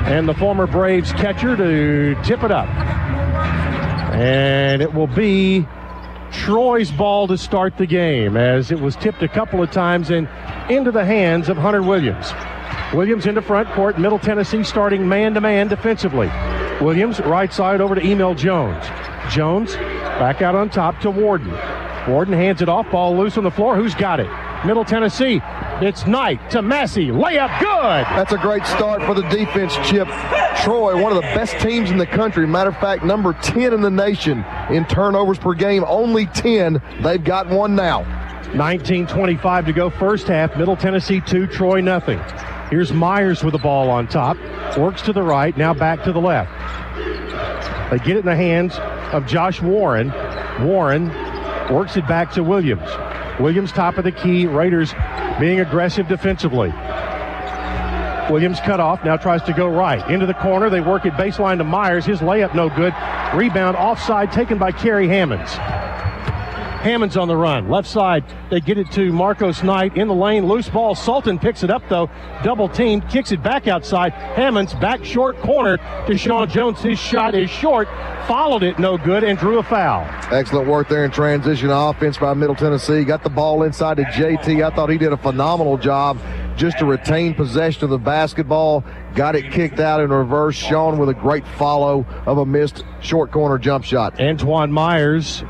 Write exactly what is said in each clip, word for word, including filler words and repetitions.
and the former Braves catcher to tip it up. And it will be Troy's ball to start the game, as it was tipped a couple of times and into the hands of Hunter Williams. Williams into front court, Middle Tennessee starting man-to-man defensively. Williams right side over to Emil Jones. Jones back out on top to Warden. Warden hands it off, ball loose on the floor. Who's got it? Middle Tennessee. It's Knight to Massey. Layup good. That's a great start for the defense, Chip. Troy, one of the best teams in the country. Matter of fact, number ten in the nation in turnovers per game. Only ten. They've got one now. nineteen twenty-five to go first half. Middle Tennessee two, Troy nothing. Here's Myers with the ball on top. Works to the right, now back to the left. They get it in the hands of Josh Warren. Warren works it back to Williams. Williams top of the key. Raiders being aggressive defensively. Williams cut off, now tries to go right. Into the corner, they work it baseline to Myers. His layup no good. Rebound offside taken by Kerry Hammonds. Hammonds on the run. Left side, they get it to Marcos Knight in the lane. Loose ball. Sultan picks it up, though. Double team. Kicks it back outside. Hammonds back short corner to Sean Jones. His shot is short. Followed it no good and drew a foul. Excellent work there in transition offense by Middle Tennessee. Got the ball inside to J T. I thought he did a phenomenal job just to retain possession of the basketball. Got it kicked out in reverse. Sean with a great follow of a missed short corner jump shot. Antoine Myers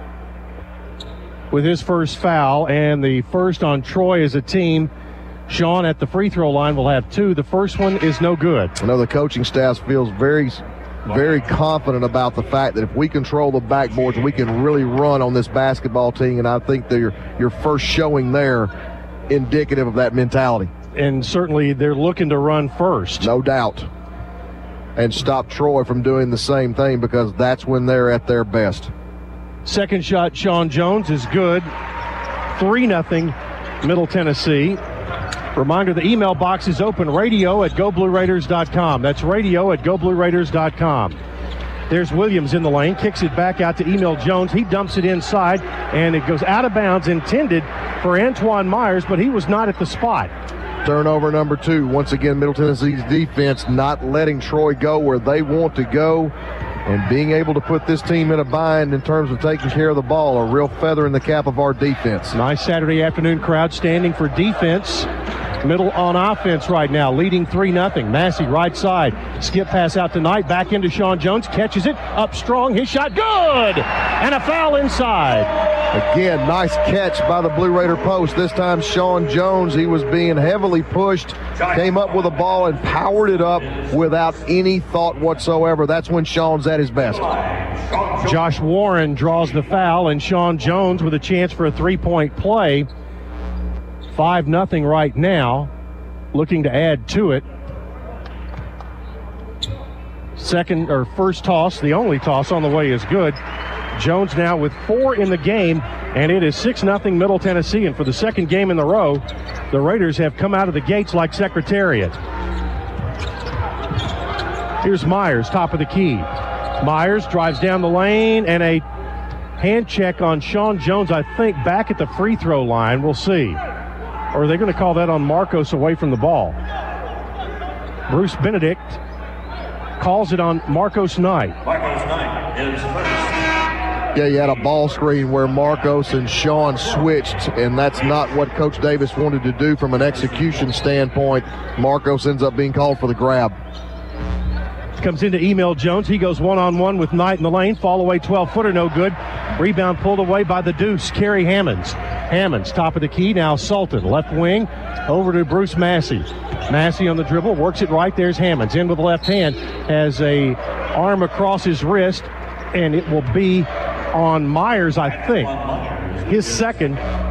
with his first foul, and the first on Troy as a team. Sean at the free throw line will have two. The first one is no good. I know the coaching staff feels very, very confident about the fact that if we control the backboards, we can really run on this basketball team, and I think that your, your first showing there indicative of that mentality. And certainly they're looking to run first. No doubt. And stop Troy from doing the same thing, because that's when they're at their best. Second shot, Sean Jones, is good. three nothing Middle Tennessee. Reminder, the email box is open, radio at go blue raiders dot com. That's radio at go blue raiders dot com. There's Williams in the lane, kicks it back out to Emil Jones. He dumps it inside, and it goes out of bounds, intended for Antoine Myers, but he was not at the spot. Turnover number two. Once again, Middle Tennessee's defense not letting Troy go where they want to go, and being able to put this team in a bind in terms of taking care of the ball. A real feather in the cap of our defense. Nice Saturday afternoon crowd standing for defense. Middle on offense right now, leading three nothing. Massey right side. Skip pass out tonight. Back into Sean Jones. Catches it. Up strong. His shot good. And a foul inside. Again, nice catch by the Blue Raider post. This time Sean Jones, he was being heavily pushed. Came up with the ball and powered it up without any thought whatsoever. That's when Sean's at his best. Josh Warren draws the foul, and Sean Jones with a chance for a three-point play. five nothing right now, looking to add to it. Second or first toss, the only toss on the way is good. Jones now with four in the game, and it is six nothing Middle Tennessee. And for the second game in the row, the Raiders have come out of the gates like Secretariat. Here's Myers, top of the key. Myers drives down the lane, and a hand check on Sean Jones, I think, back at the free throw line. We'll see. Or are they going to call that on Marcos away from the ball? Bruce Benedict calls it on Marcos Knight. Marcos Knight is first. Yeah, you had a ball screen where Marcos and Sean switched, and that's not what Coach Davis wanted to do from an execution standpoint. Marcos ends up being called for the grab. Comes into Emil Jones. He goes one-on-one with Knight in the lane. Fall away twelve-footer, no good. Rebound pulled away by the deuce, Kerry Hammonds. Hammonds, top of the key, now Sultan. Left wing, over to Bruce Massey. Massey on the dribble, works it right. There's Hammonds in with the left hand. Has a arm across his wrist, and it will be on Myers, I think. His second.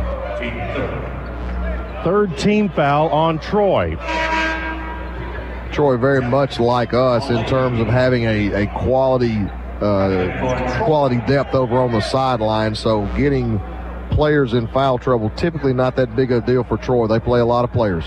Third team foul on Troy. Troy very much like us in terms of having a, a quality uh, quality depth over on the sideline, so getting players in foul trouble, typically not that big a deal for Troy. They play a lot of players.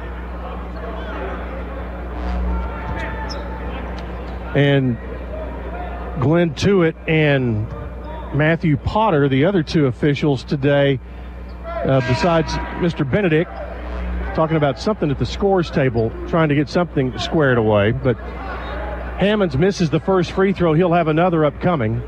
And Glenn Tuitt and Matthew Potter, the other two officials today, uh, besides Mister Benedict, talking about something at the scores table, trying to get something squared away. But Hammonds misses the first free throw. He'll have another upcoming.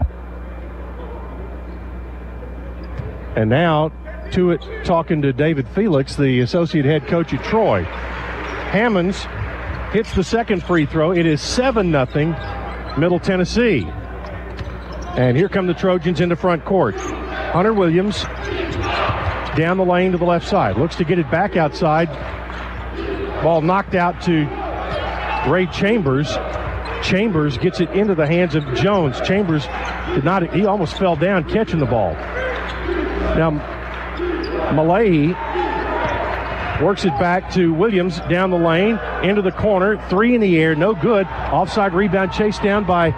And now to it, talking to David Felix, the associate head coach at Troy. Hammonds hits the second free throw. It is seven nothing Middle Tennessee. And here come the Trojans into front court. Hunter Williams down the lane to the left side. Looks to get it back outside. Ball knocked out to Ray Chambers. Chambers gets it into the hands of Jones. Chambers did not, he almost fell down catching the ball. Now, Malahi works it back to Williams down the lane, into the corner, three in the air, no good. Offside rebound chased down by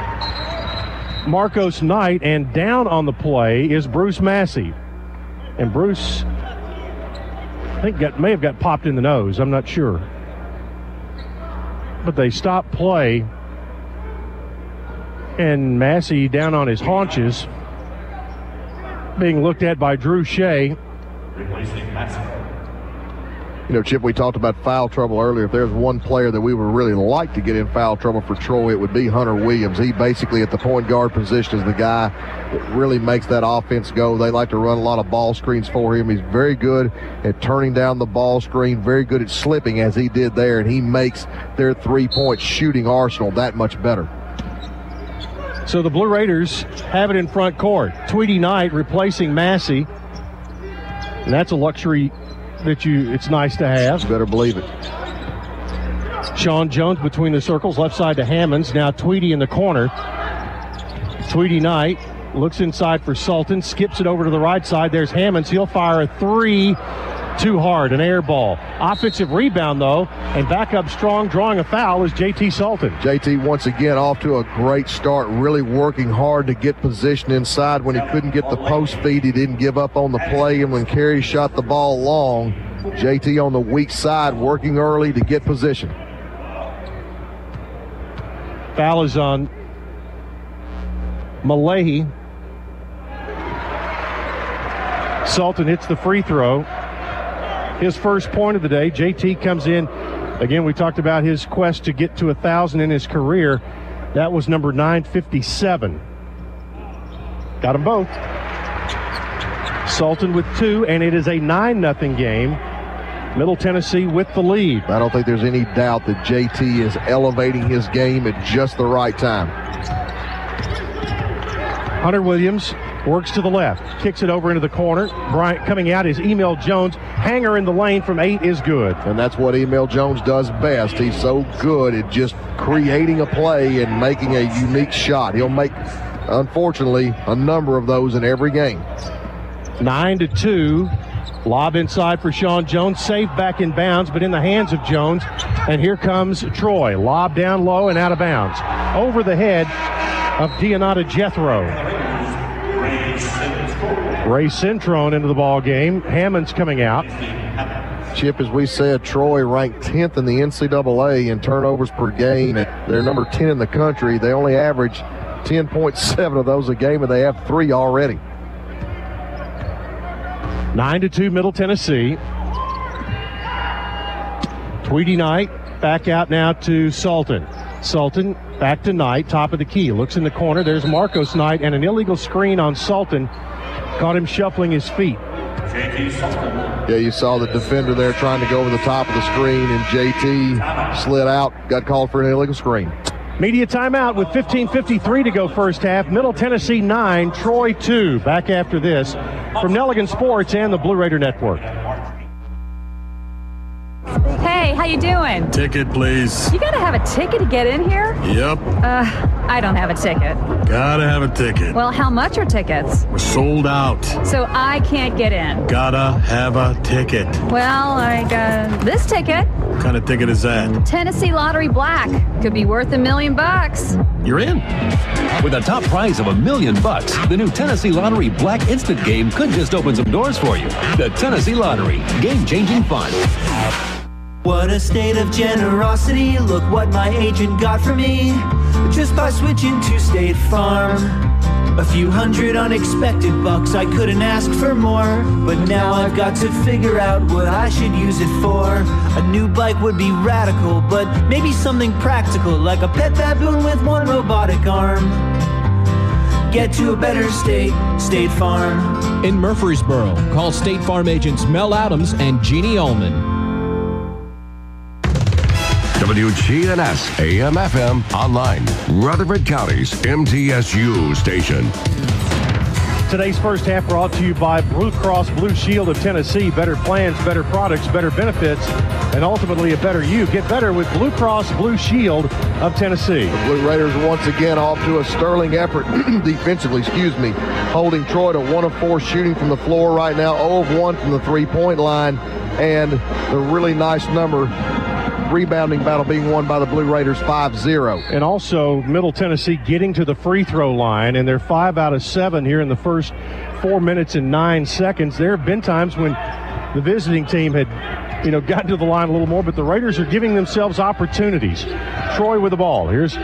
Marcos Knight, and down on the play is Bruce Massey. And Bruce, I think, got, may have got popped in the nose. I'm not sure. But they stopped play, and Massey down on his haunches, being looked at by Drew Shea. Replacing Massey. You know, Chip, we talked about foul trouble earlier. If there's one player that we would really like to get in foul trouble for Troy, it would be Hunter Williams. He basically at the point guard position is the guy that really makes that offense go. They like to run a lot of ball screens for him. He's very good at turning down the ball screen, very good at slipping as he did there, and he makes their three-point shooting arsenal that much better. So the Blue Raiders have it in front court. Tweedy Knight replacing Massey. And that's a luxury that you it's nice to have. You better believe it. Sean Jones between the circles, left side to Hammonds. Now Tweedy in the corner. Tweedy Knight looks inside for Sultan, skips it over to the right side. There's Hammonds. He'll fire a three. Too hard, an air ball. Offensive rebound, though, and back up strong, drawing a foul is J T Sultan. J T once again off to a great start, really working hard to get position inside. When he couldn't get the post feed, he didn't give up on the play, and when Carey shot the ball long, J T on the weak side, working early to get position. Foul is on Malahi. Sultan hits the free throw. His first point of the day. J T comes in. Again, we talked about his quest to get to one thousand in his career. That was number nine fifty-seven. Got them both. Sultan with two, and it is a nine nothing game. Middle Tennessee with the lead. I don't think there's any doubt that J T is elevating his game at just the right time. Hunter Williams works to the left, kicks it over into the corner. Bryant coming out is Emil Jones. Hanger in the lane from eight is good. And that's what Emil Jones does best. He's so good at just creating a play and making a unique shot. He'll make, unfortunately, a number of those in every game. Nine to two. Lob inside for Sean Jones. Saved back in bounds, but in the hands of Jones. And here comes Troy. Lob down low and out of bounds. Over the head of Deonata Jethro. Ray Centrone into the ball game. Hammonds coming out. Chip, as we said, Troy ranked tenth in the N C double A in turnovers per game. They're number ten in the country. They only average ten point seven of those a game, and they have three already. Nine to two, Middle Tennessee. Tweedy Knight back out now to Sultan. Sultan back to Knight, top of the key. Looks in the corner. There's Marcos Knight, and an illegal screen on Sultan. Caught him shuffling his feet. Yeah, you saw the defender there trying to go over the top of the screen, and J T slid out, got called for an illegal screen. Media timeout with fifteen fifty-three to go first half. Middle Tennessee nine, Troy two. Back after this from Nelligan Sports and the Blue Raider Network. Hey, how you doing? Ticket, please. You gotta have a ticket to get in here? Yep. Uh, I don't have a ticket. Gotta have a ticket. Well, how much are tickets? We're sold out. So I can't get in. Gotta have a ticket. Well, I got this ticket. What kind of ticket is that? Tennessee Lottery Black. Could be worth a million bucks. You're in. With a top prize of a million bucks, the new Tennessee Lottery Black Instant game could just open some doors for you. The Tennessee Lottery. Game-changing fun. What a state of generosity. Look what my agent got for me just by switching to State Farm. A few hundred unexpected bucks, I couldn't ask for more. But now I've got to figure out what I should use it for. A new bike would be radical, but maybe something practical, like a pet baboon with one robotic arm. Get to a better state, State Farm. In Murfreesboro, call State Farm agents Mel Adams and Jeannie Ullman. W G N S A M F M online, Rutherford County's M T S U station. Today's first half brought to you by Blue Cross Blue Shield of Tennessee. Better plans, better products, better benefits, and ultimately a better you. Get better with Blue Cross Blue Shield of Tennessee. The Blue Raiders once again off to a sterling effort defensively, excuse me, holding Troy to one of four shooting from the floor right now, zero of one from the three-point line, and the really nice number rebounding battle being won by the Blue Raiders five zero. And also Middle Tennessee getting to the free throw line, and they're five out of seven here in the first four minutes and nine seconds. There have been times when the visiting team had, you know, gotten to the line a little more, but the Raiders are giving themselves opportunities. Troy with the ball. Here's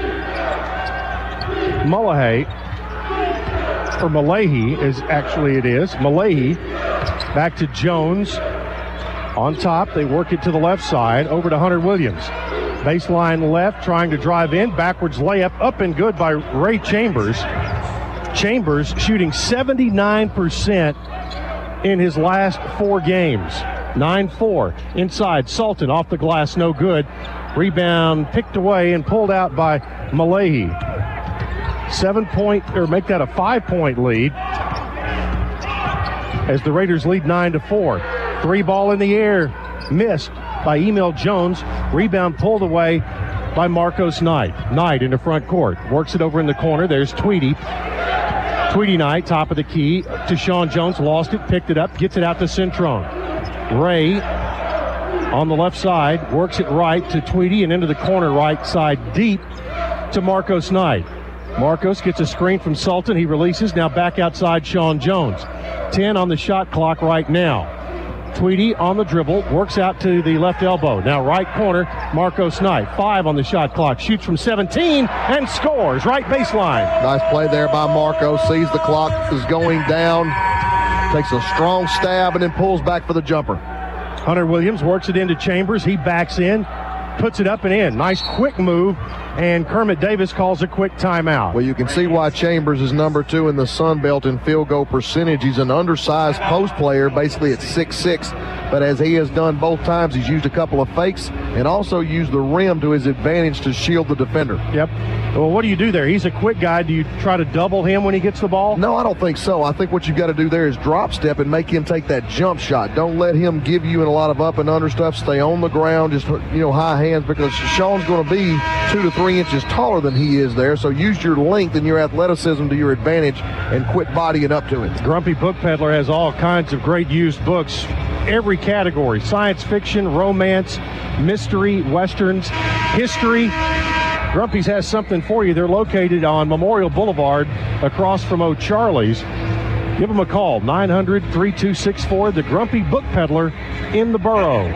Mullahy, or Malahi, is actually it is. Malahi back to Jones. On top, they work it to the left side, over to Hunter Williams. Baseline left, trying to drive in. Backwards layup, up and good by Ray Chambers. Chambers shooting seventy-nine percent in his last four games. nine four. Inside, Sultan off the glass, no good. Rebound picked away and pulled out by Malahi. Seven-point, or make that a five-point lead as the Raiders lead nine to four. Three ball in the air, missed by Emil Jones. Rebound pulled away by Marcos Knight. Knight in the front court. Works it over in the corner. There's Tweedy. Tweedy Knight, top of the key to Sean Jones. Lost it, picked it up, gets it out to Centrone. Ray on the left side. Works it right to Tweedy and into the corner right side deep to Marcos Knight. Marcos gets a screen from Sultan. He releases. Now back outside Sean Jones. ten on the shot clock right now. Tweedy on the dribble, works out to the left elbow. Now right corner, Marcos Knight. Five on the shot clock, shoots from seventeen and scores right baseline. Nice play there by Marco. Sees the clock is going down, takes a strong stab and then pulls back for the jumper. Hunter Williams works it into Chambers. He backs in, puts it up and in. Nice quick move, and Kermit Davis calls a quick timeout. Well, you can see why Chambers is number two in the Sun Belt in field goal percentage. He's an undersized post player, basically at six six, but as he has done both times, he's used a couple of fakes and also used the rim to his advantage to shield the defender. Yep. Well, what do you do there? He's a quick guy. Do you try to double him when he gets the ball? No, I don't think so. I think what you've got to do there is drop step and make him take that jump shot. Don't let him give you in a lot of up and under stuff. Stay on the ground, just, you know, high hands, because Sean's going to be two to three inches taller than he is there. So use your length and your athleticism to your advantage and quit bodying up to it. Grumpy Book Peddler has all kinds of great used books, every category: science fiction, romance, mystery, westerns, history. Grumpy's has something for you. They're located on Memorial Boulevard across from O'Charlie's. Give them a call, nine hundred, three two six four, the Grumpy Book Peddler in the borough.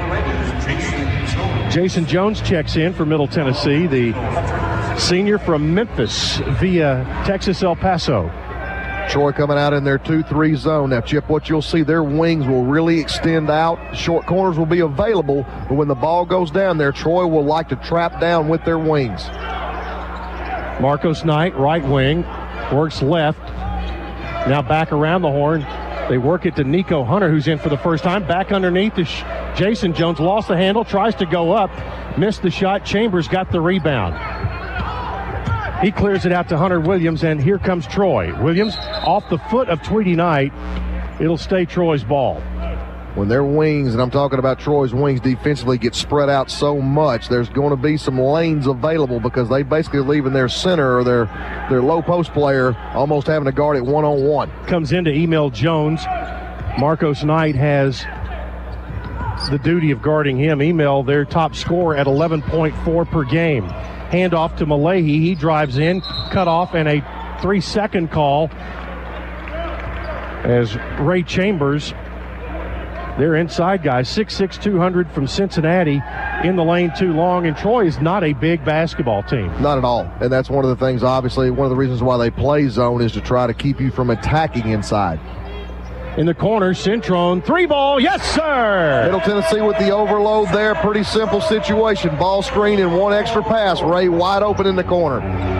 Jason Jones checks in for Middle Tennessee, the senior from Memphis via Texas El Paso. Troy coming out in their two three zone. Now, Chip, what you'll see, their wings will really extend out. Short corners will be available, but when the ball goes down there, Troy will like to trap down with their wings. Marcos Knight, right wing, works left. Now back around the horn. They work it to Nico Hunter, who's in for the first time. Back underneath to Jason Jones. Lost the handle, tries to go up. Missed the shot. Chambers got the rebound. He clears it out to Hunter Williams, and here comes Troy. Williams off the foot of Tweedy Knight. It'll stay Troy's ball. When their wings, and I'm talking about Troy's wings, defensively get spread out so much, there's going to be some lanes available because they basically leaving their center or their, their low post player almost having to guard it one-on-one. Comes into Emil Jones. Marcos Knight has the duty of guarding him. Emil, their top scorer at eleven point four per game. Handoff to Malahi. He drives in, cut off, and a three-second call as Ray Chambers their inside guy, six six, two hundred from Cincinnati, in the lane too long. And Troy is not a big basketball team. Not at all. And that's one of the things, obviously, one of the reasons why they play zone is to try to keep you from attacking inside. In the corner, Centron, three ball, yes, sir! Middle Tennessee with the overload there. Pretty simple situation. Ball screen and one extra pass. Ray wide open in the corner.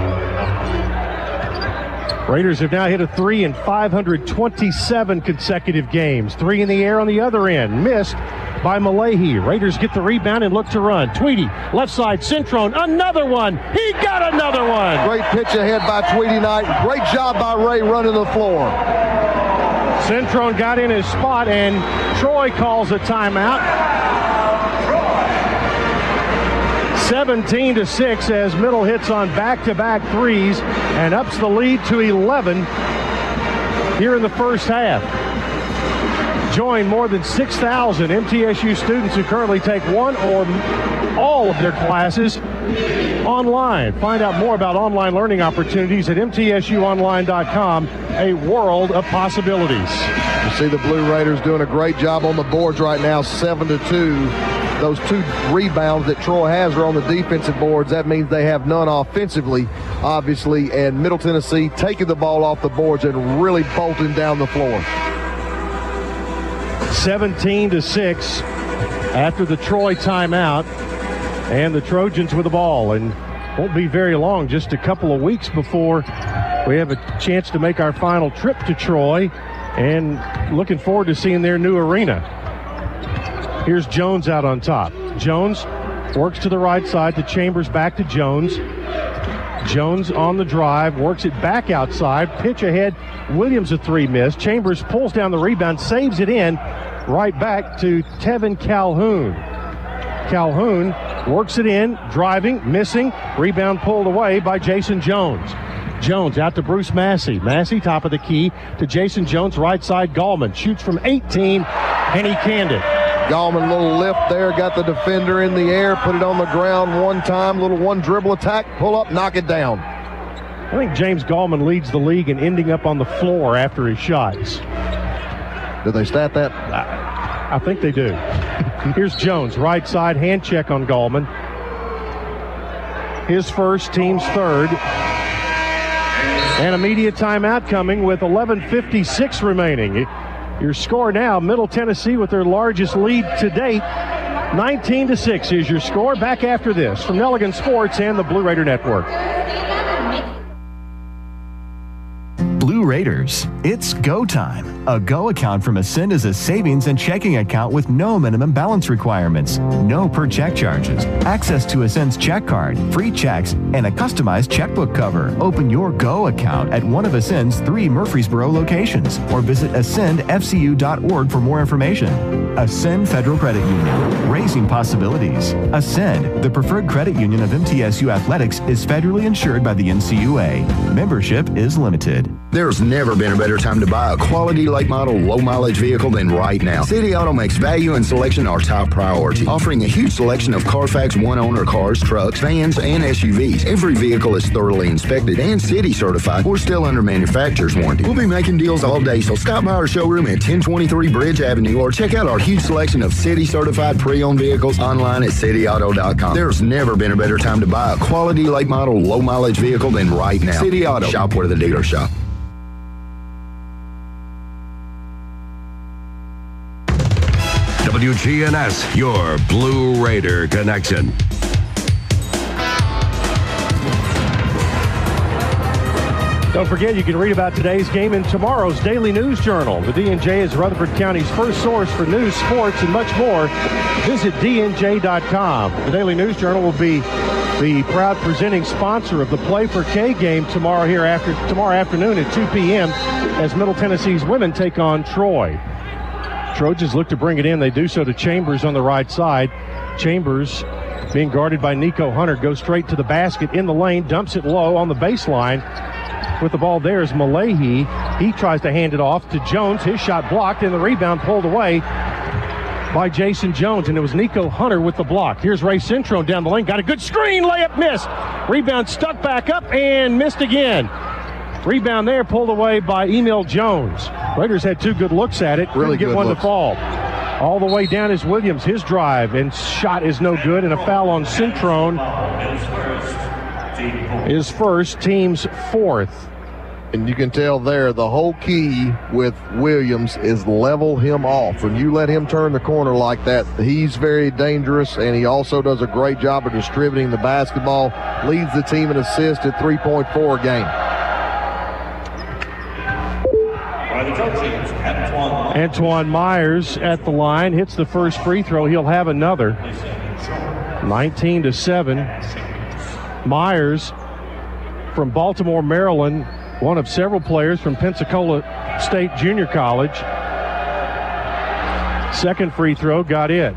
Raiders have now hit a three in five hundred twenty-seven consecutive games. Three in the air on the other end. Missed by Malahi. Raiders get the rebound and look to run. Tweedy, left side, Centron, another one. He got another one. Great pitch ahead by Tweedy Knight. Great job by Ray running the floor. Centron got in his spot, and Troy calls a timeout. seventeen to six as Middle hits on back-to-back threes and ups the lead to eleven here in the first half. Join more than six thousand M T S U students who currently take one or all of their classes online. Find out more about online learning opportunities at M T S U online dot com, a world of possibilities. You see the Blue Raiders doing a great job on the boards right now, seven to two. Those two rebounds that Troy has are on the defensive boards. That means they have none offensively, obviously, and Middle Tennessee taking the ball off the boards and really bolting down the floor. seventeen to six after the Troy timeout, and the Trojans with the ball, and won't be very long, just a couple of weeks before we have a chance to make our final trip to Troy, and looking forward to seeing their new arena. Here's Jones out on top. Jones works to the right side to Chambers, back to Jones. Jones on the drive, works it back outside, pitch ahead. Williams a three miss. Chambers pulls down the rebound, saves it in, right back to Tevin Calhoun. Calhoun works it in, driving, missing, rebound pulled away by Jason Jones. Jones out to Bruce Massey. Massey top of the key to Jason Jones, right side. Gallman shoots from eighteen, and he canned it. Gallman, little lift there, got the defender in the air, put it on the ground one time, little one dribble attack, pull up, knock it down. I think James Gallman leads the league in ending up on the floor after his shots. Did they stat that? I, I think they do. Here's Jones, right side, hand check on Gallman. His first, team's third. And immediate timeout coming with eleven fifty-six remaining. Your score now, Middle Tennessee with their largest lead to date. nineteen to six is your score. Back after this from Nelligan Sports and the Blue Raider Network. Blue Raiders, it's go time. A Go account from Ascend is a savings and checking account with no minimum balance requirements, no per check charges, access to Ascend's check card, free checks, and a customized checkbook cover. Open your Go account at one of Ascend's three Murfreesboro locations or visit ascend f c u dot org for more information. Ascend Federal Credit Union, raising possibilities. Ascend, the preferred credit union of M T S U Athletics, is federally insured by the N C U A. Membership is limited. There's never been a better time to buy a quality late model, low mileage vehicle than right now. City Auto makes value and selection our top priority, offering a huge selection of Carfax one owner cars, trucks, vans, and S U Vs. Every vehicle is thoroughly inspected and City certified. We're still under manufacturer's warranty. We'll be making deals all day, so stop by our showroom at ten twenty-three Bridge Avenue or check out our huge selection of City certified pre-owned vehicles online at city auto dot com. There's never been a better time to buy a quality late model, low mileage vehicle than right now. City Auto. Shop where the dealers shop. W G N S, your Blue Raider connection. Don't forget, you can read about today's game in tomorrow's Daily News Journal. The D N J is Rutherford County's first source for news, sports, and much more. Visit D N J dot com. The Daily News Journal will be the proud presenting sponsor of the Play for K game tomorrow here after tomorrow afternoon at two p.m. as Middle Tennessee's women take on Troy. Trojans look to bring it in. They do so to Chambers on the right side. Chambers, being guarded by Nico Hunter, goes straight to the basket in the lane, dumps it low on the baseline. With the ball there is Malahi. He tries to hand it off to Jones. His shot blocked, and the rebound pulled away by Jason Jones, and it was Nico Hunter with the block. Here's Ray Centron down the lane. Got a good screen. Layup missed. Rebound stuck back up and missed again. Rebound there pulled away by Emil Jones. Raiders had two good looks at it. Really Couldn't get good one looks. to fall. All the way down is Williams. His drive and shot is no good, and a foul on Centrone is first, team's fourth. And you can tell there the whole key with Williams is level him off. When you let him turn the corner like that, he's very dangerous, and he also does a great job of distributing the basketball. Leads the team in assists at three point four a game. Antoine Myers at the line, hits the first free throw. He'll have another. nineteen to seven. Myers from Baltimore, Maryland, one of several players from Pensacola State Junior College. Second free throw, got it.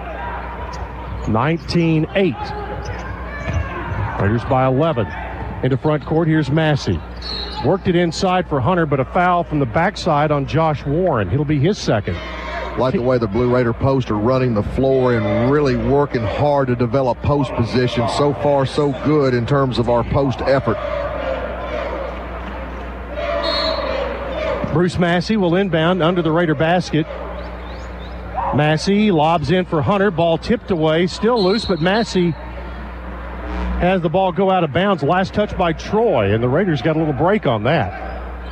nineteen eight. Raiders by eleven. Into front court, here's Massey. Worked it inside for Hunter, but a foul from the backside on Josh Warren. It'll be his second. Like the way the Blue Raider posts are running the floor and really working hard to develop post position. So far, so good in terms of our post effort. Bruce Massey will inbound under the Raider basket. Massey lobs in for Hunter. Ball tipped away, still loose, but Massey has the ball go out of bounds. Last touch by Troy, and the Raiders got a little break on that.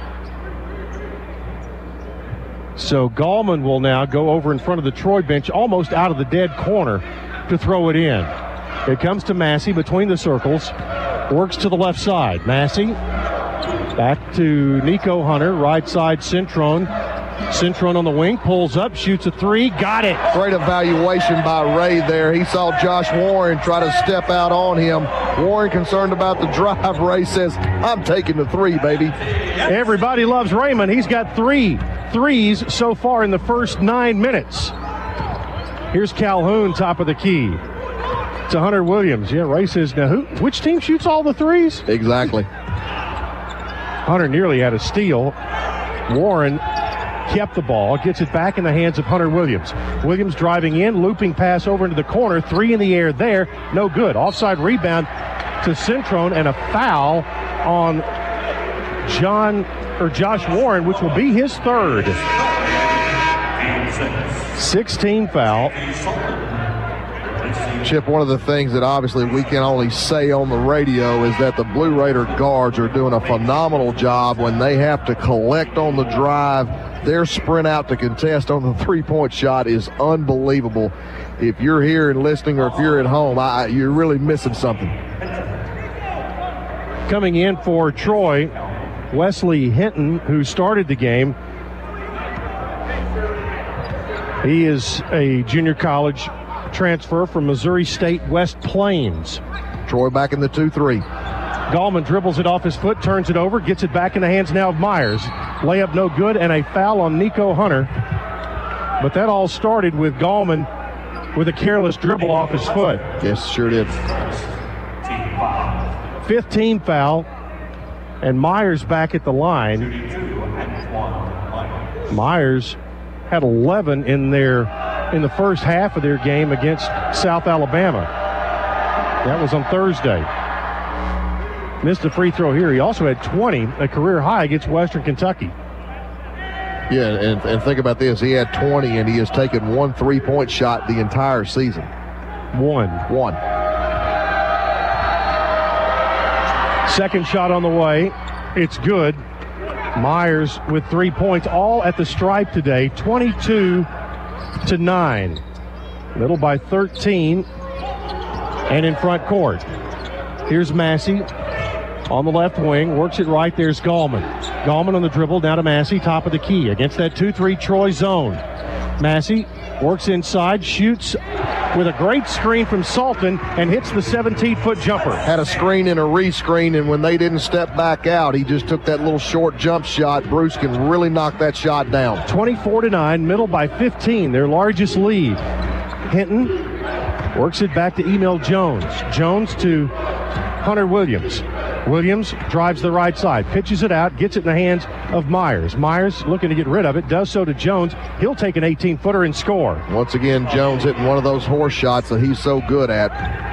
So Gallman will now go over in front of the Troy bench, almost out of the dead corner, to throw it in. It comes to Massey between the circles. Works to the left side. Massey back to Nico Hunter. Right side, Centrone. Centrone on the wing, pulls up, shoots a three, got it. Great evaluation by Ray there. He saw Josh Warren try to step out on him. Warren concerned about the drive. Ray says, I'm taking the three, baby. Everybody loves Raymond. He's got three threes so far in the first nine minutes. Here's Calhoun, top of the key to Hunter Williams. Yeah, Ray says, now who, which team shoots all the threes? Exactly. Hunter nearly had a steal. Warren kept the ball, gets it back in the hands of Hunter Williams. Williams driving in, looping pass over into the corner, three in the air there, no good. Offside rebound to Centrone, and a foul on John or Josh Warren, which will be his third. sixteen foul. Chip, one of the things that obviously we can only say on the radio is that the Blue Raider guards are doing a phenomenal job when they have to collect on the drive. Their sprint out to contest on the three-point shot is unbelievable. If you're here and listening, or if you're at home, I, you're really missing something. Coming in for Troy, Wesley Hinton, who started the game. He is a junior college transfer from Missouri State West Plains. Troy back in the two three. Gallman dribbles it off his foot, turns it over, gets it back in the hands now of Myers. Layup no good, and a foul on Nico Hunter. But that all started with Gallman with a careless dribble off his foot. Yes, sure did. fifteen foul, and Myers back at the line. Myers had eleven in their in the first half of their game against South Alabama. That was on Thursday. Missed a free throw here. He also had twenty, a career high against Western Kentucky. Yeah, and, and think about this. He had twenty, and he has taken one three-point shot the entire season. One. One. Second shot on the way. It's good. Myers with three points, all at the stripe today, twenty-two to nine. Middle by thirteen, and in front court. Here's Massey on the left wing, works it right. There's Gallman. Gallman on the dribble, down to Massey, top of the key against that two three Troy zone. Massey works inside, shoots with a great screen from Sultan, and hits the seventeen-foot jumper. Had a screen and a re-screen, and when they didn't step back out, he just took that little short jump shot. Bruce can really knock that shot down. twenty-four to nine, middle by fifteen, their largest lead. Hinton works it back to Emil Jones. Jones to Hunter Williams. Williams drives the right side, pitches it out, gets it in the hands of Myers. Myers looking to get rid of it, does so to Jones. He'll take an eighteen-footer and score. Once again, Jones hitting one of those horse shots that he's so good at.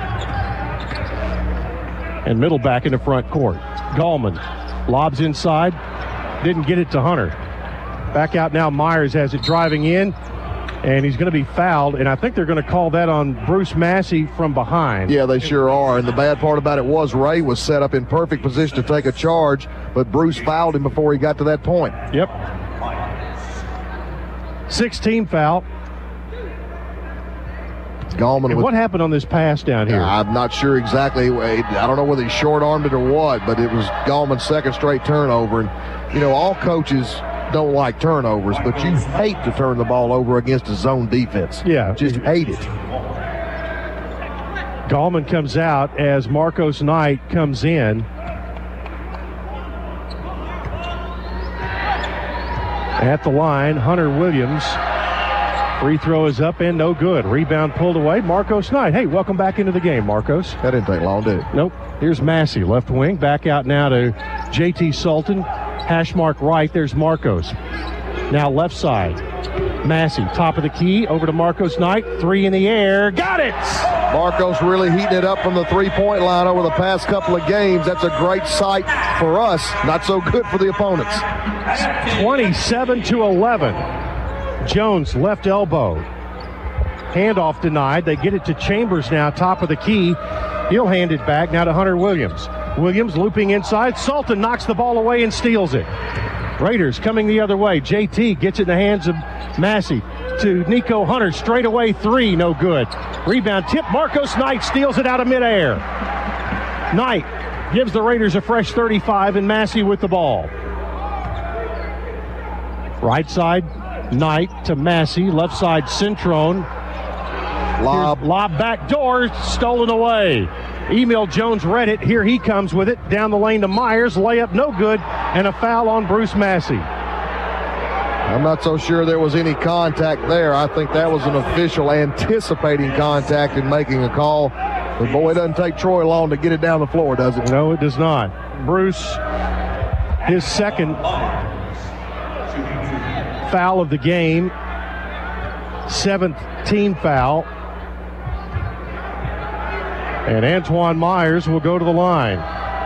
And middle back into front court. Gallman lobs inside, didn't get it to Hunter. Back out now, Myers has it driving in. And he's going to be fouled, and I think they're going to call that on Bruce Massey from behind. Yeah, they sure are. And the bad part about it was Ray was set up in perfect position to take a charge, but Bruce fouled him before he got to that point. Yep. sixteen foul. Gallman. And with, what happened on this pass down here? I'm not sure exactly. I don't know whether he short-armed it or what, but it was Gallman's second straight turnover. And, you know, all coaches don't like turnovers, but you hate to turn the ball over against a zone defense. Yeah. Just hate it. Gallman comes out as Marcos Knight comes in. At the line, Hunter Williams. Free throw is up and no good. Rebound pulled away. Marcos Knight. Hey, welcome back into the game, Marcos. That didn't take long, did it? Nope. Here's Massey, left wing. Back out now to J T Sultan. Hash mark right. There's Marcos. Now left side. Massey, top of the key. Over to Marcos Knight. Three in the air. Got it! Marcos really heating it up from the three-point line over the past couple of games. That's a great sight for us. Not so good for the opponents. twenty-seven to eleven. Jones, left elbow. Handoff denied. They get it to Chambers now, top of the key. He'll hand it back now to Hunter Williams. Williams looping inside. Sultan knocks the ball away and steals it. Raiders coming the other way. J T gets it in the hands of Massey to Nico Hunter. Straight away three, no good. Rebound tip. Marcos Knight steals it out of midair. Knight gives the Raiders a fresh thirty-five, and Massey with the ball. Right side, Knight to Massey. Left side, Centrone. Lob. Here's lob back door, stolen away. Emil Jones read it. Here he comes with it. Down the lane to Myers. Layup no good. And a foul on Bruce Massey. I'm not so sure there was any contact there. I think that was an official anticipating contact and making a call. But boy, it doesn't take Troy long to get it down the floor, does it? No, it does not. Bruce, his second foul of the game. Seventh team foul. And Antoine Myers will go to the line.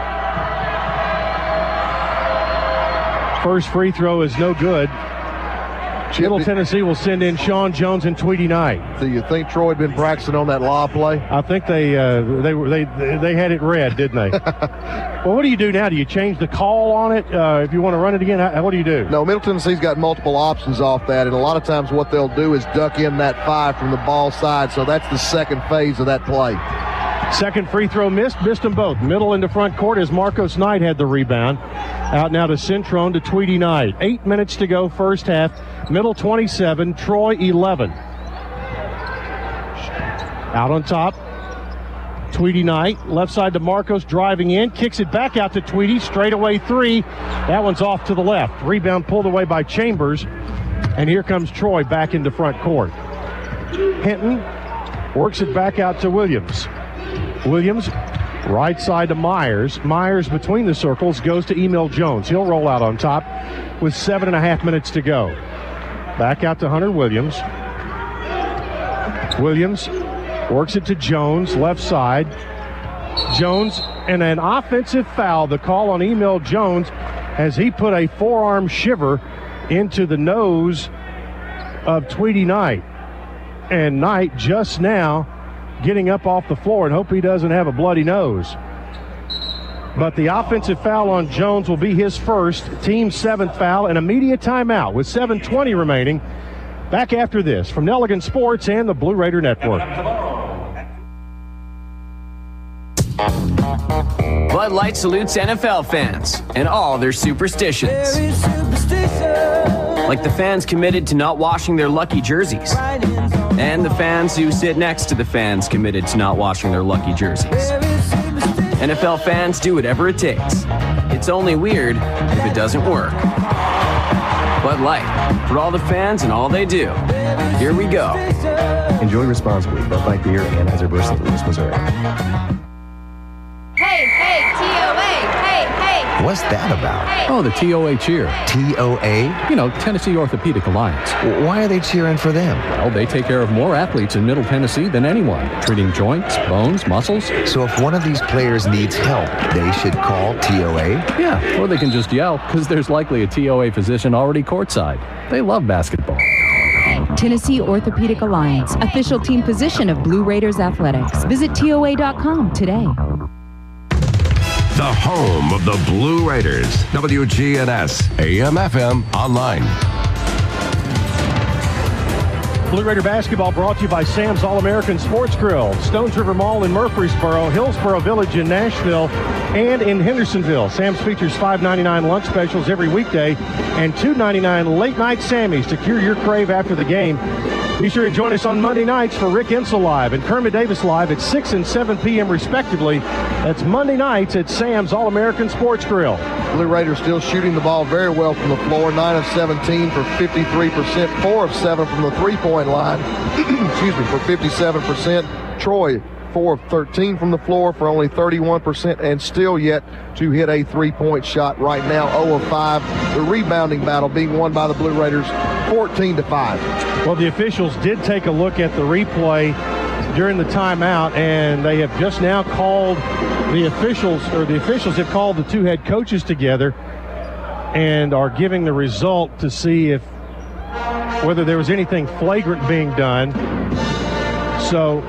First free throw is no good. Middle Tennessee will send in Sean Jones and Tweety Knight. Do you think Troy had been practicing on that lob play? I think they uh, they were they they had it read, didn't they? Well, what do you do now? Do you change the call on it uh, if you want to run it again? How, what do you do? No, Middle Tennessee's got multiple options off that, and a lot of times what they'll do is duck in that five from the ball side. So that's the second phase of that play. Second free throw missed. Missed them both. Middle into front court as Marcos Knight had the rebound. Out now to Centrone to Tweety Knight. Eight minutes to go first half. Middle twenty-seven, Troy eleven. Out on top, Tweety Knight. Left side to Marcos driving in. Kicks it back out to Tweety. Straight away three. That one's off to the left. Rebound pulled away by Chambers. And here comes Troy back into front court. Hinton works it back out to Williams. Williams, right side to Myers. Myers between the circles goes to Emil Jones. He'll roll out on top with seven and a half minutes to go. Back out to Hunter Williams. Williams works it to Jones, left side. Jones, and an offensive foul. The call on Emil Jones as he put a forearm shiver into the nose of Tweety Knight. And Knight just now getting up off the floor, and hope he doesn't have a bloody nose. But the offensive foul on Jones will be his first, team seventh foul, and immediate timeout with seven twenty remaining. Back after this from Nelligan Sports and the Blue Raider Network. Bud Light salutes N F L fans and all their superstitions. Like the fans committed to not washing their lucky jerseys. And the fans who sit next to the fans committed to not washing their lucky jerseys. N F L fans do whatever it takes. It's only weird if it doesn't work. Bud Light, for all the fans and all they do. Here we go. Enjoy responsibly. Bud Light Beer, Anheuser-Busch, Saint Louis, Missouri. Hey, hey, T O A, hey, hey. What's that about? Oh, the T O A cheer. T O A? You know, Tennessee Orthopedic Alliance. Why are they cheering for them? Well, they take care of more athletes in Middle Tennessee than anyone, treating joints, bones, muscles. So if one of these players needs help, they should call T O A? Yeah, or they can just yell, because there's likely a T O A physician already courtside. They love basketball. Tennessee Orthopedic Alliance, official team physician of Blue Raiders Athletics. Visit T O A dot com today. The home of the Blue Raiders. W G N S, A M F M, online. Blue Raider basketball brought to you by Sam's All-American Sports Grill, Stones River Mall in Murfreesboro, Hillsboro Village in Nashville, and in Hendersonville. Sam's features five ninety-nine lunch specials every weekday and two ninety-nine late-night Sammys to cure your crave after the game. Be sure to join us on Monday nights for Rick Insel Live and Kermit Davis Live at six and seven p.m. respectively. That's Monday nights at Sam's All-American Sports Grill. Blue Raiders still shooting the ball very well from the floor. nine of seventeen for fifty-three percent. four of seven from the three-point line. Excuse me, for fifty-seven percent. Troy, four of thirteen from the floor for only thirty-one percent, and still yet to hit a three-point shot right now. zero of five. The rebounding battle being won by the Blue Raiders fourteen to five. Well, the officials did take a look at the replay during the timeout, and they have just now called the officials, or the officials have called the two head coaches together and are giving the result to see if whether there was anything flagrant being done. So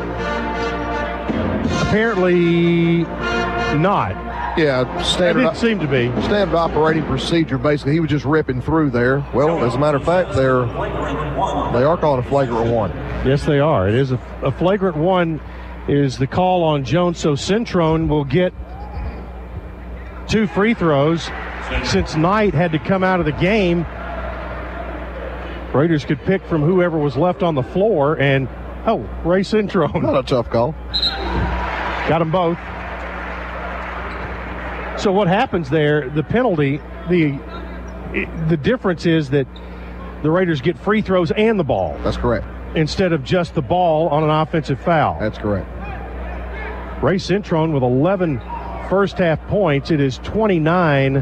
apparently not. Yeah, standard. It didn't seem to be. Standard operating procedure, basically. He was just ripping through there. Well, as a matter of fact, they're, they are calling a flagrant one. Yes, they are. It is a, a flagrant one is the call on Jones. So Centrone will get two free throws. Since Knight had to come out of the game, Raiders could pick from whoever was left on the floor, and, oh, Ray Centrone. Not a tough call. Got them both. So what happens there, the penalty, the the difference is that the Raiders get free throws and the ball. That's correct. Instead of just the ball on an offensive foul. That's correct. Ray Centrone with eleven first half points. It is twenty-nine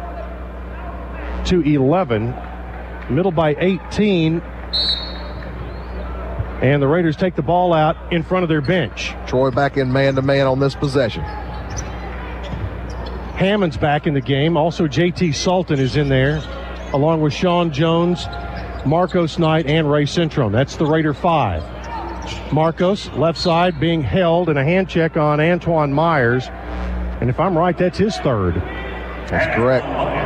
to eleven. Middle by eighteen. And the Raiders take the ball out in front of their bench. Troy back in man-to-man on this possession. Hammond's back in the game. Also, J T Sultan is in there, along with Sean Jones, Marcos Knight, and Ray Centrone. That's the Raider five. Marcos, left side, being held, and a hand check on Antoine Myers. And if I'm right, that's his third. That's correct.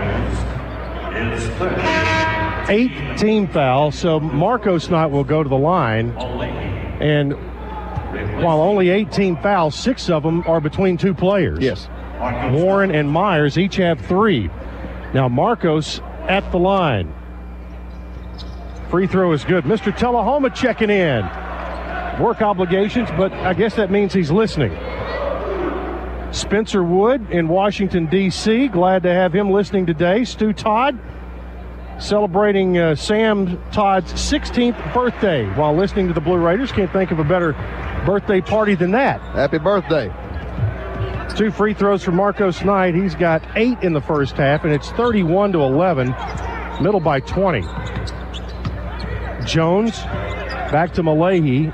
Eight team fouls, so Marcos Knight will go to the line. And while only eight team fouls, six of them are between two players. Yes. Warren and Myers each have three. Now Marcos at the line. Free throw is good. Mister Tullahoma checking in. Work obligations, but I guess that means he's listening. Spencer Wood in Washington, D C Glad to have him listening today. Stu Todd celebrating uh, Sam Todd's sixteenth birthday while listening to the Blue Raiders. Can't think of a better birthday party than that. Happy birthday. Two free throws for Marcos Knight. He's got eight in the first half, and it's thirty-one to eleven. Middle by twenty. Jones back to Malahi.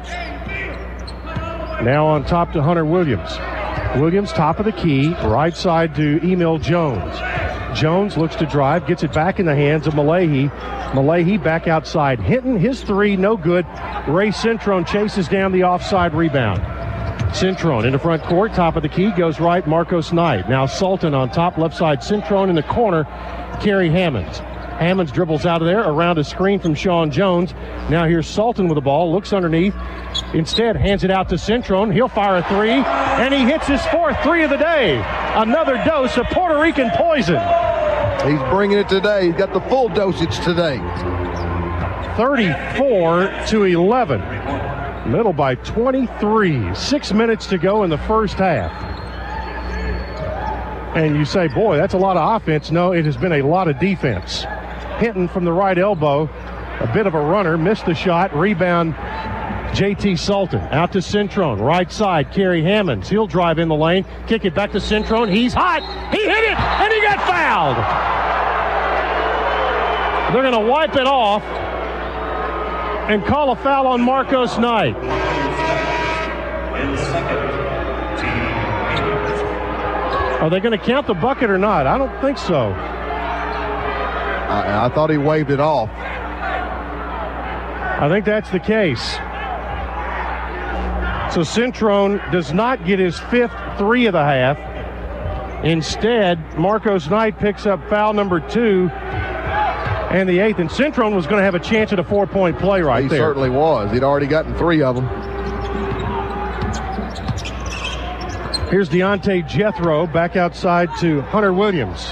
Now on top to Hunter Williams. Williams top of the key, right side to Emil Jones. Jones looks to drive, gets it back in the hands of Malahi. Malahi back outside. Hinton, his three, no good. Ray Centrone chases down the offside rebound. Centrone in the front court, top of the key, goes right, Marcos Knight. Now Sultan on top, left side, Centrone in the corner, Kerry Hammonds. Hammonds dribbles out of there, around a screen from Sean Jones. Now here's Sultan with the ball, looks underneath. Instead, hands it out to Centrone. He'll fire a three, and he hits his fourth three of the day. Another dose of Puerto Rican poison. He's bringing it today. He's got the full dosage today. thirty-four to eleven. Middle by twenty-three. Six minutes to go in the first half. And you say, boy, that's a lot of offense. No, it has been a lot of defense. Hinton from the right elbow. A bit of a runner. Missed the shot. Rebound, J T Sultan. Out to Centrone. Right side, Kerry Hammonds. He'll drive in the lane. Kick it back to Centrone. He's hot. He hit it, and he got fouled. They're going to wipe it off and call a foul on Marcos Knight. Are they going to count the bucket or not? I don't think so. I, I thought he waved it off. I think that's the case. So Centrone does not get his fifth three of the half. Instead, Marcos Knight picks up foul number two and the eighth. And Centrone was going to have a chance at a four-point play right he there. He certainly was. He'd already gotten three of them. Here's Deontay Jethro back outside to Hunter Williams.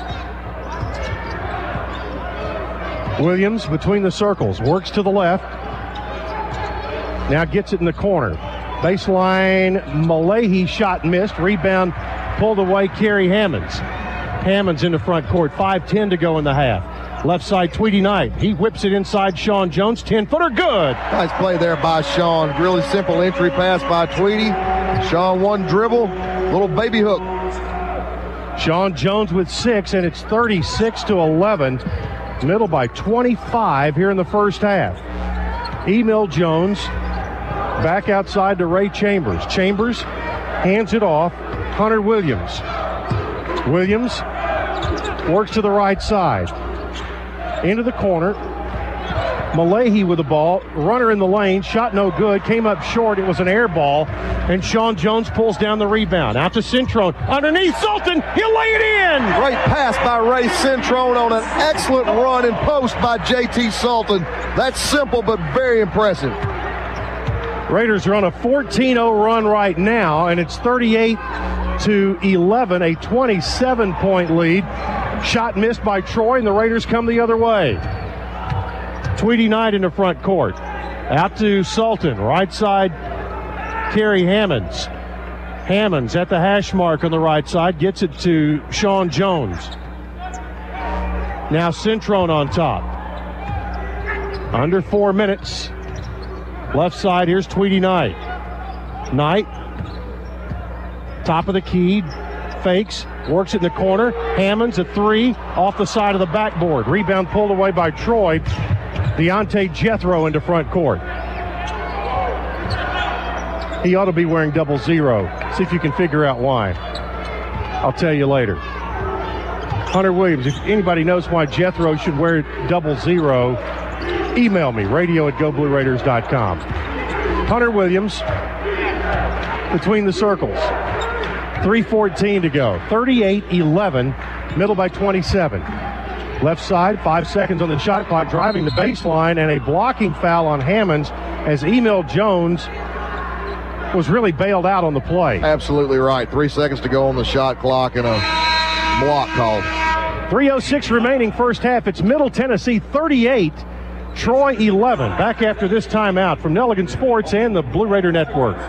Williams between the circles, works to the left. Now gets it in the corner. Baseline, Malahi shot missed. Rebound pulled away, Kerry Hammonds. Hammonds in the front court, five ten to go in the half. Left side, Tweety Knight. He whips it inside Sean Jones. ten-footer, good. Nice play there by Sean. Really simple entry pass by Tweety. Sean one dribble, little baby hook. Sean Jones with six, and it's thirty-six to eleven. Middle by twenty-five here in the first half. Emil Jones back outside to Ray Chambers. Chambers hands it off. Hunter Williams. Williams works to the right side. Into the corner. Malahi with the ball. Runner in the lane. Shot no good. Came up short. It was an air ball. And Sean Jones pulls down the rebound. Out to Centrone. Underneath Sultan. He'll lay it in. Great pass by Ray Centrone on an excellent run and post by J T Sultan. That's simple but very impressive. Raiders are on a fourteen oh run right now, and it's thirty-eight to eleven, a twenty-seven point lead. Shot missed by Troy, and the Raiders come the other way. Tweety Knight in the front court. Out to Sultan. Right side, Kerry Hammonds. Hammonds at the hash mark on the right side. Gets it to Sean Jones. Now Centrone on top. Under four minutes. Left side, here's Tweety Knight. Knight. Top of the key. Fakes. Works it in the corner. Hammonds a three off the side of the backboard. Rebound pulled away by Troy. Deontay Jethro into front court. He ought to be wearing double zero. See if you can figure out why. I'll tell you later. Hunter Williams, if anybody knows why Jethro should wear double zero, email me, radio at go blue raiders dot com. Hunter Williams between the circles. three fourteen to go. thirty-eight eleven, middle by twenty-seven. Left side, five seconds on the shot clock, driving the baseline, and a blocking foul on Hammonds as Emil Jones was really bailed out on the play. Absolutely right. Three seconds to go on the shot clock and a block called. three oh six remaining first half. It's Middle Tennessee thirty-eight, Troy eleven. Back after this timeout from Nelligan Sports and the Blue Raider Network.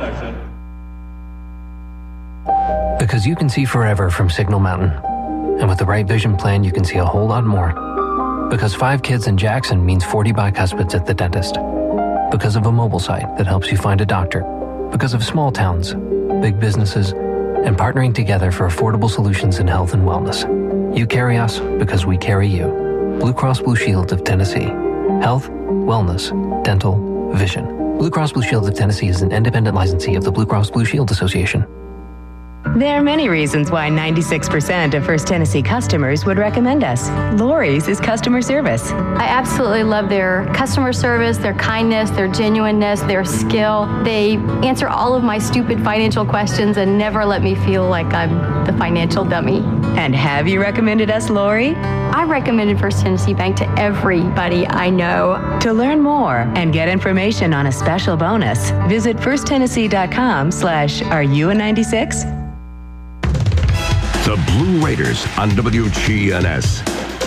Because you can see forever from Signal Mountain. And with the right vision plan, you can see a whole lot more. Because five kids in Jackson means forty bicuspids at the dentist. Because of a mobile site that helps you find a doctor. Because of small towns, big businesses, and partnering together for affordable solutions in health and wellness. You carry us because we carry you. Blue Cross Blue Shield of Tennessee. Health, wellness, dental, vision. Blue Cross Blue Shield of Tennessee is an independent licensee of the Blue Cross Blue Shield Association. There are many reasons why ninety-six percent of First Tennessee customers would recommend us. Lori's is customer service. I absolutely love their customer service, their kindness, their genuineness, their skill. They answer all of my stupid financial questions and never let me feel like I'm the financial dummy. And have you recommended us, Lori? I recommended First Tennessee Bank to everybody I know. To learn more and get information on a special bonus, visit first tennessee dot com slash are you a ninety-six? The Blue Raiders on W G N S.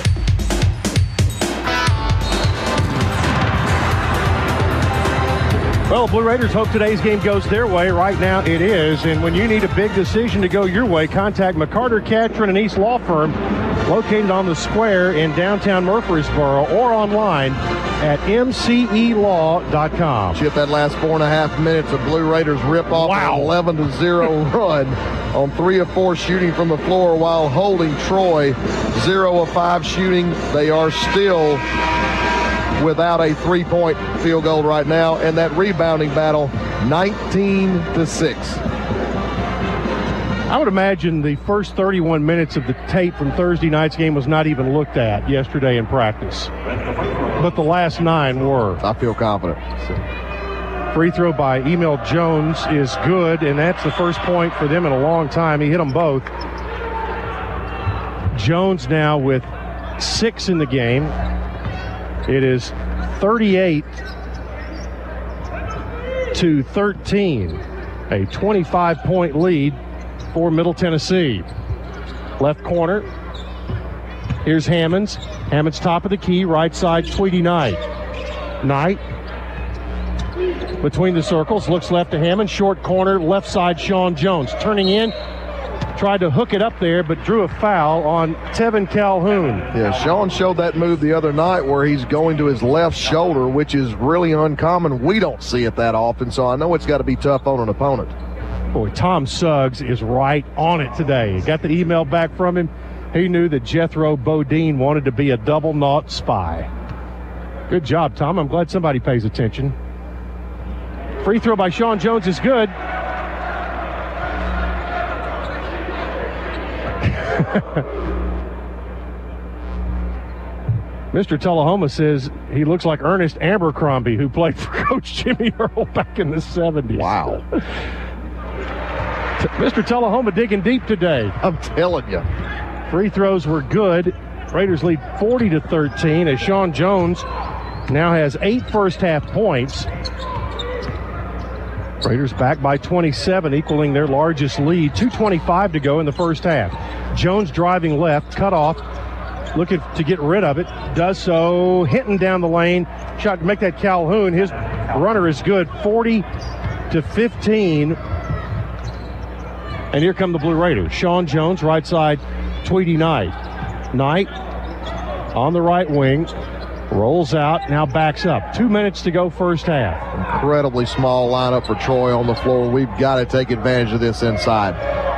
Well, Blue Raiders hope today's game goes their way. Right now it is. And when you need a big decision to go your way, contact McCarter, Catron, and East Law Firm, located on the square in downtown Murfreesboro, or online at m c e law dot com. Chip, that last four and a half minutes of Blue Raiders rip off wow. an eleven to zero run on three of four shooting from the floor while holding Troy zero of five shooting. They are still without a three-point field goal right now, and that rebounding battle nineteen to six. I would imagine the first thirty-one minutes of the tape from Thursday night's game was not even looked at yesterday in practice. But the last nine were. I feel confident. Free throw by Emil Jones is good, and that's the first point for them in a long time. He hit them both. Jones now with six in the game. It is thirty-eight to thirteen, a twenty-five point lead for Middle Tennessee. Left corner. Here's Hammonds. Hammonds top of the key, right side, Tweedy Knight. Knight between the circles, looks left to Hammond, short corner, left side, Sean Jones. Turning in, tried to hook it up there, but drew a foul on Tevin Calhoun. Yeah, Sean showed that move the other night where he's going to his left shoulder, which is really uncommon. We don't see it that often, so I know it's got to be tough on an opponent. Boy, Tom Suggs is right on it today. Got the email back from him. He knew that Jethro Bodine wanted to be a double naught spy. Good job, Tom. I'm glad somebody pays attention. Free throw by Sean Jones is good. Mister Tullahoma says he looks like Ernest Abercrombie, who played for Coach Jimmy Earle back in the seventies. Wow. Mister Tullahoma digging deep today. I'm telling you. Free throws were good. Raiders lead forty to thirteen as Sean Jones now has eight first half points. Raiders back by twenty-seven, equaling their largest lead. two twenty-five to go in the first half. Jones driving left, cut off, looking to get rid of it. Does so, hitting down the lane. Shot to make that Calhoun. His runner is good, forty to fifteen. And here come the Blue Raiders. Sean Jones, right side, Tweedy Knight. Knight on the right wing. Rolls out, now backs up. Two minutes to go first half. Incredibly small lineup for Troy on the floor. We've got to take advantage of this inside.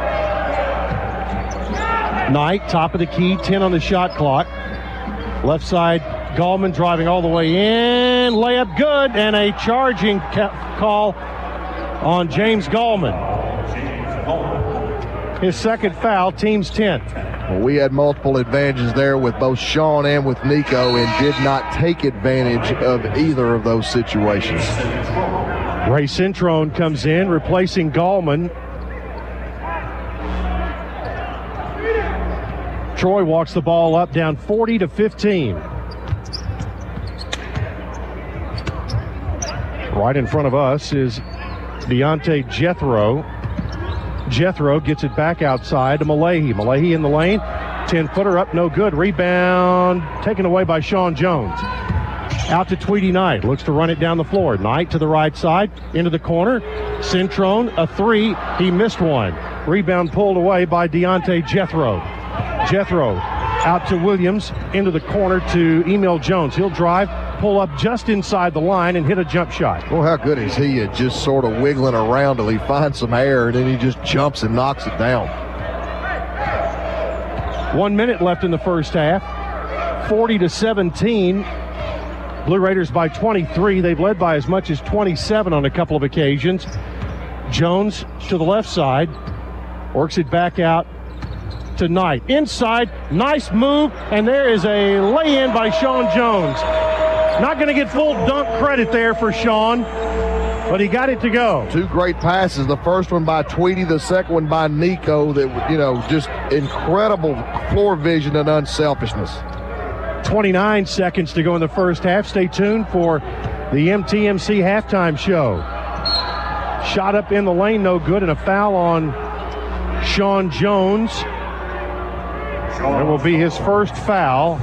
Knight, top of the key, ten on the shot clock. Left side, Gallman driving all the way in. Layup good, and a charging ca- call on James Gallman. His second foul, team's tenth. Well, we had multiple advantages there with both Sean and with Nico and did not take advantage of either of those situations. Ray Centrone comes in, replacing Gallman. Troy walks the ball up, down forty to fifteen. Right in front of us is Deontay Jethro. Jethro gets it back outside to Malahi. Malahi in the lane. ten-footer up, no good. Rebound taken away by Sean Jones. Out to Tweedy Knight. Looks to run it down the floor. Knight to the right side. Into the corner. Centrone, a three. He missed one. Rebound pulled away by Deontay Jethro. Jethro out to Williams. Into the corner to Emil Jones. He'll drive, pull up just inside the line and hit a jump shot. Well, how good is he at just sort of wiggling around till he finds some air and then he just jumps and knocks it down. One minute left in the first half. forty to seventeen. Blue Raiders by twenty-three. They've led by as much as twenty-seven on a couple of occasions. Jones to the left side. Works it back out to Knight. Inside, nice move, and there is a lay-in by Sean Jones. Not going to get full dunk credit there for Sean, but he got it to go. Two great passes. The first one by Tweedy, the second one by Nico. That, you know, just incredible floor vision and unselfishness. twenty-nine seconds to go in the first half. Stay tuned for the M T M C halftime show. Shot up in the lane, no good, and a foul on Sean Jones. It will be his first foul.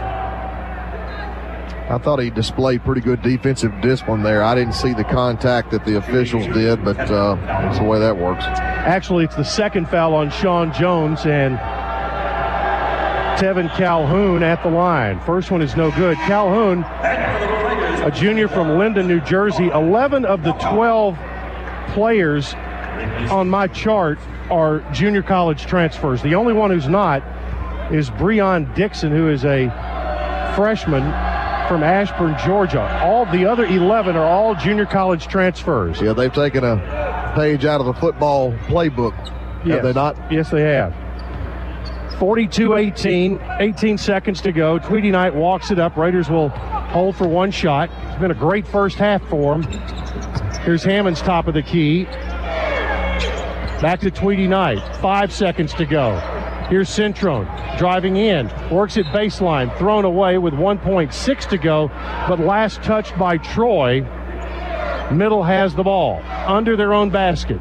I thought he displayed pretty good defensive discipline there. I didn't see the contact that the officials did, but uh, that's the way that works. Actually, it's the second foul on Sean Jones and Tevin Calhoun at the line. First one is no good. Calhoun, a junior from Linden, New Jersey. eleven of the twelve players on my chart are junior college transfers. The only one who's not is Breon Dixon, who is a freshman from Ashburn, Georgia. All the other eleven are all junior college transfers. Yeah, they've taken a page out of the football playbook. Yes. Have they not? Yes, they have. forty-two eighteen, eighteen seconds to go. Tweedy Knight walks it up. Raiders will hold for one shot. It's been a great first half for them. Here's Hammond's top of the key. Back to Tweedy Knight. Five seconds to go. Here's Centrone driving in. Works at baseline. Thrown away with one point six to go. But last touched by Troy. Middle has the ball under their own basket.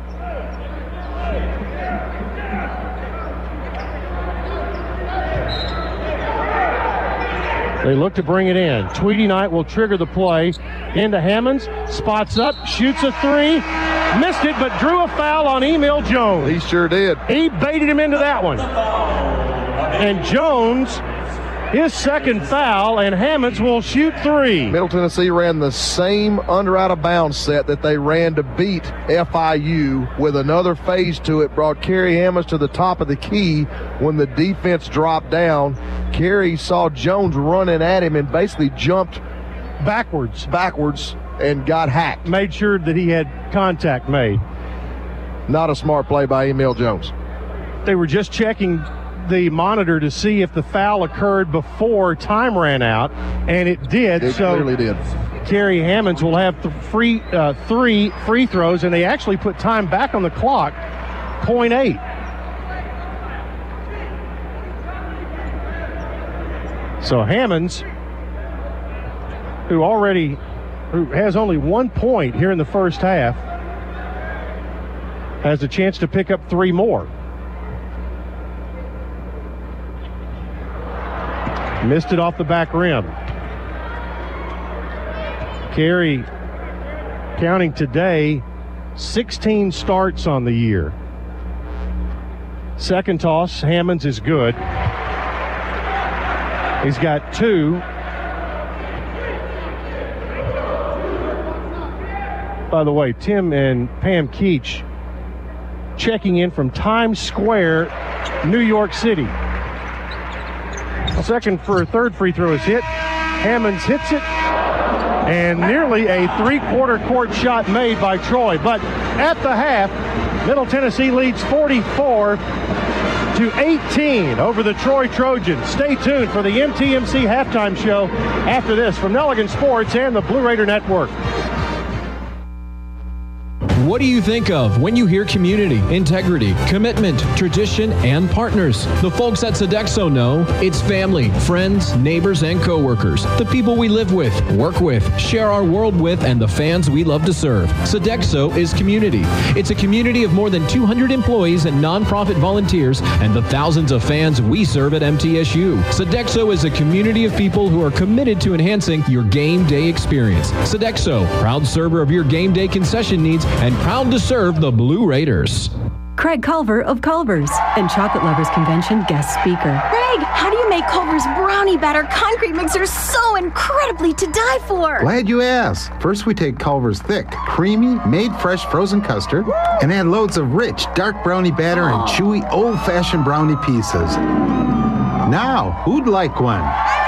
They look to bring it in. Tweedy Knight will trigger the play. Into Hammonds. Spots up. Shoots a three. Missed it, but drew a foul on Emil Jones. He sure did. He baited him into that one. And Jones, his second foul, and Hammonds will shoot three. Middle Tennessee ran the same under out of bounds set that they ran to beat F I U with another phase to it. Brought Kerry Hammonds to the top of the key when the defense dropped down. Kerry saw Jones running at him and basically jumped backwards, backwards and got hacked. Made sure that he had contact made. Not a smart play by Emil Jones. They were just checking the monitor to see if the foul occurred before time ran out, and it did. It so clearly did. Kerry Hammonds will have th- free, uh, three free throws, and they actually put time back on the clock, point eight. So Hammonds, who already who has only one point here in the first half, has a chance to pick up three more. Missed it off the back rim. Kerry, counting today, sixteen starts on the year. Second toss, Hammonds is good. He's got two. By the way, Tim and Pam Keach checking in from Times Square, New York City. Second for a third free throw is hit. Hammonds hits it. And nearly a three-quarter court shot made by Troy. But at the half, Middle Tennessee leads forty-four to eighteen over the Troy Trojans. Stay tuned for the M T M C halftime show after this from Nelligan Sports and the Blue Raider Network. What do you think of when you hear community, integrity, commitment, tradition, and partners? The folks at Sodexo know it's family, friends, neighbors, and coworkers. The people we live with, work with, share our world with, and the fans we love to serve. Sodexo is community. It's a community of more than two hundred employees and nonprofit volunteers and the thousands of fans we serve at M T S U. Sodexo is a community of people who are committed to enhancing your game day experience. Sodexo, proud server of your game day concession needs and proud to serve the Blue Raiders. Craig Culver of Culver's and Chocolate Lovers Convention guest speaker. Craig, how do you make Culver's brownie batter concrete mixer so incredibly to die for? Glad you asked. First we take Culver's thick, creamy, made fresh frozen custard and add loads of rich, dark brownie batter and chewy, old-fashioned brownie pieces. Now, who'd like one?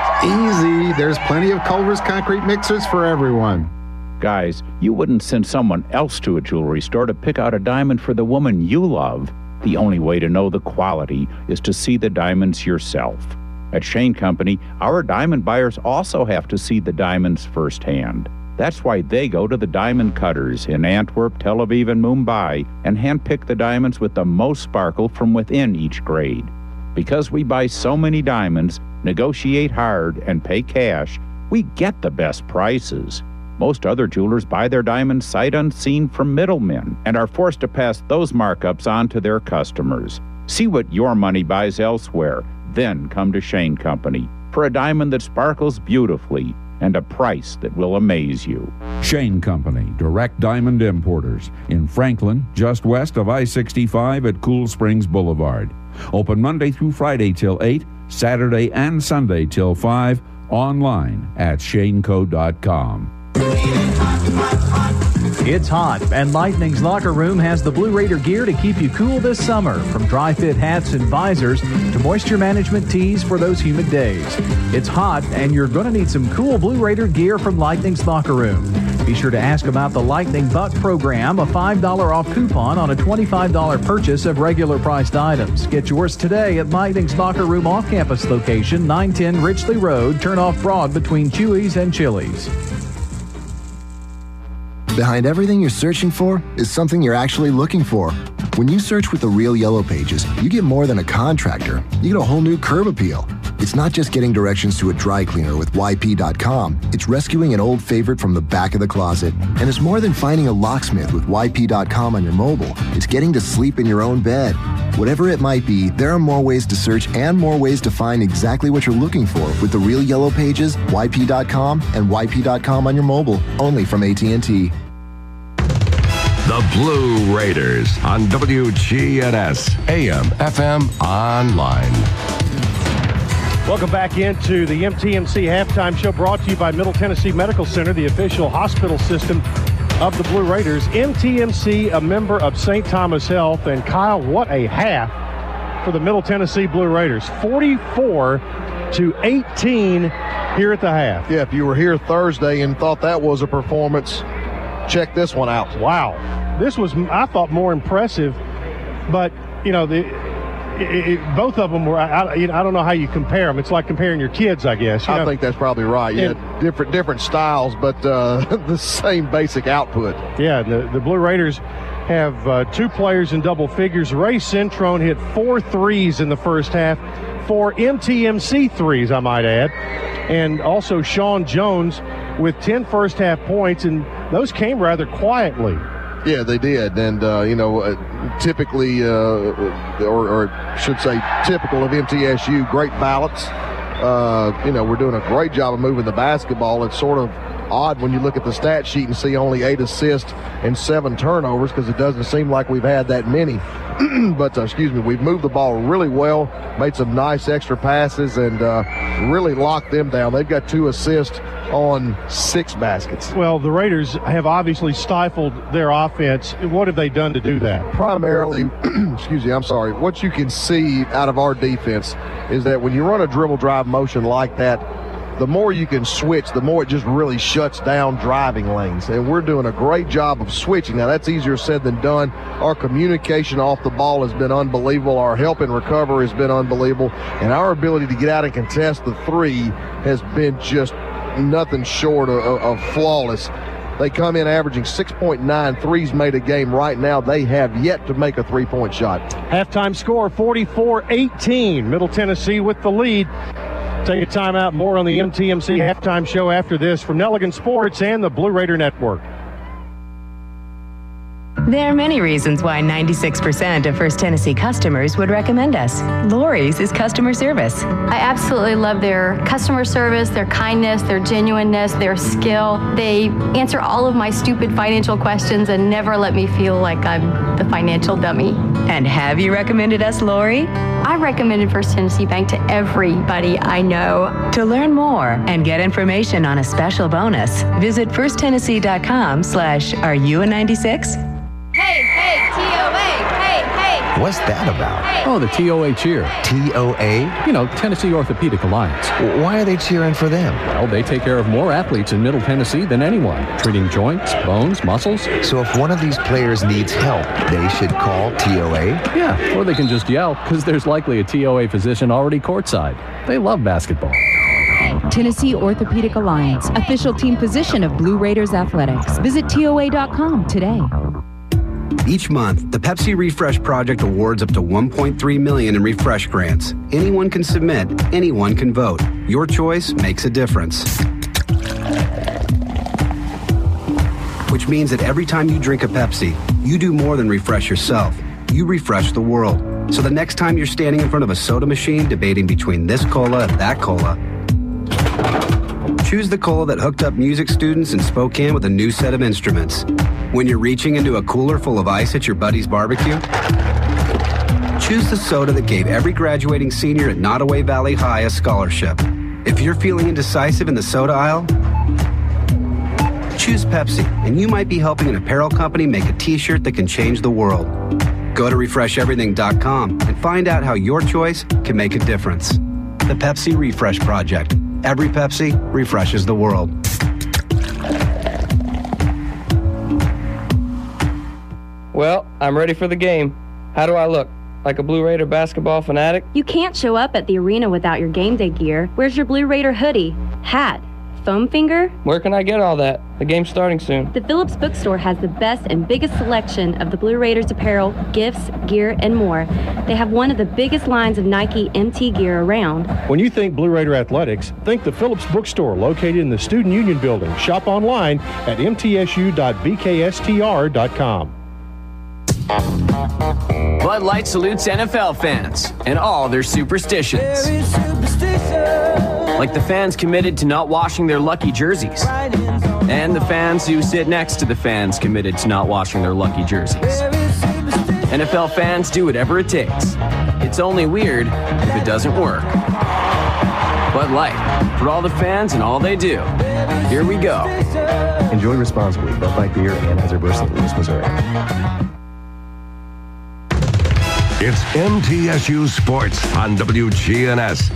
Easy. There's plenty of Culver's concrete mixers for everyone. Guys, you wouldn't send someone else to a jewelry store to pick out a diamond for the woman you love. The only way to know the quality is to see the diamonds yourself. At Shane Company, our diamond buyers also have to see the diamonds firsthand. That's why they go to the diamond cutters in Antwerp, Tel Aviv, and Mumbai and handpick the diamonds with the most sparkle from within each grade. Because we buy so many diamonds, negotiate hard, and pay cash, we get the best prices. Most other jewelers buy their diamonds sight unseen from middlemen and are forced to pass those markups on to their customers. See what your money buys elsewhere, then come to Shane Company for a diamond that sparkles beautifully and a price that will amaze you. Shane Company, direct diamond importers in Franklin, just west of I sixty-five at Cool Springs Boulevard. Open Monday through Friday till eight, Saturday and Sunday till five, online at shane co dot com. It's hot, and Lightning's Locker Room has the Blue Raider gear to keep you cool this summer, from dry fit hats and visors to moisture management tees for those humid days. It's hot, and you're going to need some cool Blue Raider gear from Lightning's Locker Room. Be sure to ask about the Lightning Buck program, a five dollars off coupon on a twenty-five dollars purchase of regular priced items. Get yours today at Lightning's Locker Room off-campus location, nine ten Richley Road, turn off Broad between Chewy's and Chili's. Behind everything you're searching for is something you're actually looking for. When you search with the Real Yellow Pages, you get more than a contractor. You get a whole new curb appeal. It's not just getting directions to a dry cleaner with Y P dot com. It's rescuing an old favorite from the back of the closet. And it's more than finding a locksmith with Y P dot com on your mobile. It's getting to sleep in your own bed. Whatever it might be, there are more ways to search and more ways to find exactly what you're looking for with the Real Yellow Pages, Y P dot com, and Y P dot com on your mobile, only from A T and T. The Blue Raiders on W G N S, A M, F M, online. Welcome back into the M T M C Halftime Show, brought to you by Middle Tennessee Medical Center, the official hospital system of the Blue Raiders. M T M C, a member of Saint Thomas Health. And Kyle, what a half for the Middle Tennessee Blue Raiders. forty-four to eighteen here at the half. Yeah, if you were here Thursday and thought that was a performance, check this one out. Wow. This was, I thought, more impressive. But, you know, the it, it, both of them were, I, you know, I don't know how you compare them. It's like comparing your kids, I guess. You I know? think that's probably right. Yeah, and, different different styles, but uh, the same basic output. Yeah, the, the Blue Raiders have uh, two players in double figures. Ray Centrone hit four threes in the first half, four M T M C threes, I might add. And also Sean Jones with ten first-half points, and those came rather quietly. Yeah, they did. And, uh, you know, uh, typically, uh, or, or should say typical of M T S U, great balance. Uh, you know, we're doing a great job of moving the basketball. It's sort of odd when you look at the stat sheet and see only eight assists and seven turnovers, because it doesn't seem like we've had that many. but, uh, excuse me, we've moved the ball really well, made some nice extra passes, and uh, really locked them down. They've got two assists on six baskets. Well, the Raiders have obviously stifled their offense. What have they done to do that? Primarily, excuse me, I'm sorry, what you can see out of our defense is that when you run a dribble drive motion like that, the more you can switch, the more it just really shuts down driving lanes. And we're doing a great job of switching. Now, that's easier said than done. Our communication off the ball has been unbelievable. Our help and recover has been unbelievable. And our ability to get out and contest the three has been just nothing short of, of flawless. They come in averaging six point nine threes made a game right now. They have yet to make a three-point shot. Halftime score, forty-four eighteen. Middle Tennessee with the lead. Take a timeout. More on the M T M C Halftime Show after this from Nelligan Sports and the Blue Raider Network. There are many reasons why ninety-six percent of First Tennessee customers would recommend us. Lori's is customer service. I absolutely love their customer service, their kindness, their genuineness, their skill. They answer all of my stupid financial questions and never let me feel like I'm the financial dummy. And have you recommended us, Lori? I recommended First Tennessee Bank to everybody I know. To learn more and get information on a special bonus, visit first tennessee dot com slash are you a ninety-six? Hey, hey, T O A, hey, hey. What's that about? Hey, oh, the T O A cheer. T O A? You know, Tennessee Orthopedic Alliance. Why are they cheering for them? Well, they take care of more athletes in Middle Tennessee than anyone, treating joints, bones, muscles. So if one of these players needs help, they should call T O A? Yeah, or they can just yell, because there's likely a T O A physician already courtside. They love basketball. Tennessee Orthopedic Alliance, official team position of Blue Raiders Athletics. Visit T O A dot com today. Each month, the Pepsi Refresh Project awards up to one point three million dollars in refresh grants. Anyone can submit, anyone can vote. Your choice makes a difference. Which means that every time you drink a Pepsi, you do more than refresh yourself. You refresh the world. So the next time you're standing in front of a soda machine debating between this cola and that cola, choose the cola that hooked up music students in Spokane with a new set of instruments. When you're reaching into a cooler full of ice at your buddy's barbecue, choose the soda that gave every graduating senior at Nottoway Valley High a scholarship. If you're feeling indecisive in the soda aisle, Choose Pepsi, and you might be helping an apparel company make a t-shirt that can change the world. Go to refresh everything dot com and find out how your choice can make a difference. The Pepsi Refresh Project. Every Pepsi refreshes the world. Well, I'm ready for the game. How do I look? Like a Blue Raider basketball fanatic? You can't show up at the arena without your game day gear. Where's your Blue Raider hoodie, hat, foam finger? Where can I get all that? The game's starting soon. The Phillips Bookstore has the best and biggest selection of the Blue Raiders apparel, gifts, gear, and more. They have one of the biggest lines of Nike M T gear around. When you think Blue Raider Athletics, think the Phillips Bookstore located in the Student Union Building. Shop online at m t s u dot b k s t r dot com. Bud Light salutes N F L fans and all their superstitions. Like the fans committed to not washing their lucky jerseys. And the fans who sit next to the fans committed to not washing their lucky jerseys. N F L fans do whatever it takes. It's only weird if it doesn't work. Bud Light, for all the fans and all they do. Here we go. Enjoy responsibly. Bud Light Beer, Anheuser-Busch, Saint Louis, Missouri. It's M T S U Sports on W G N S.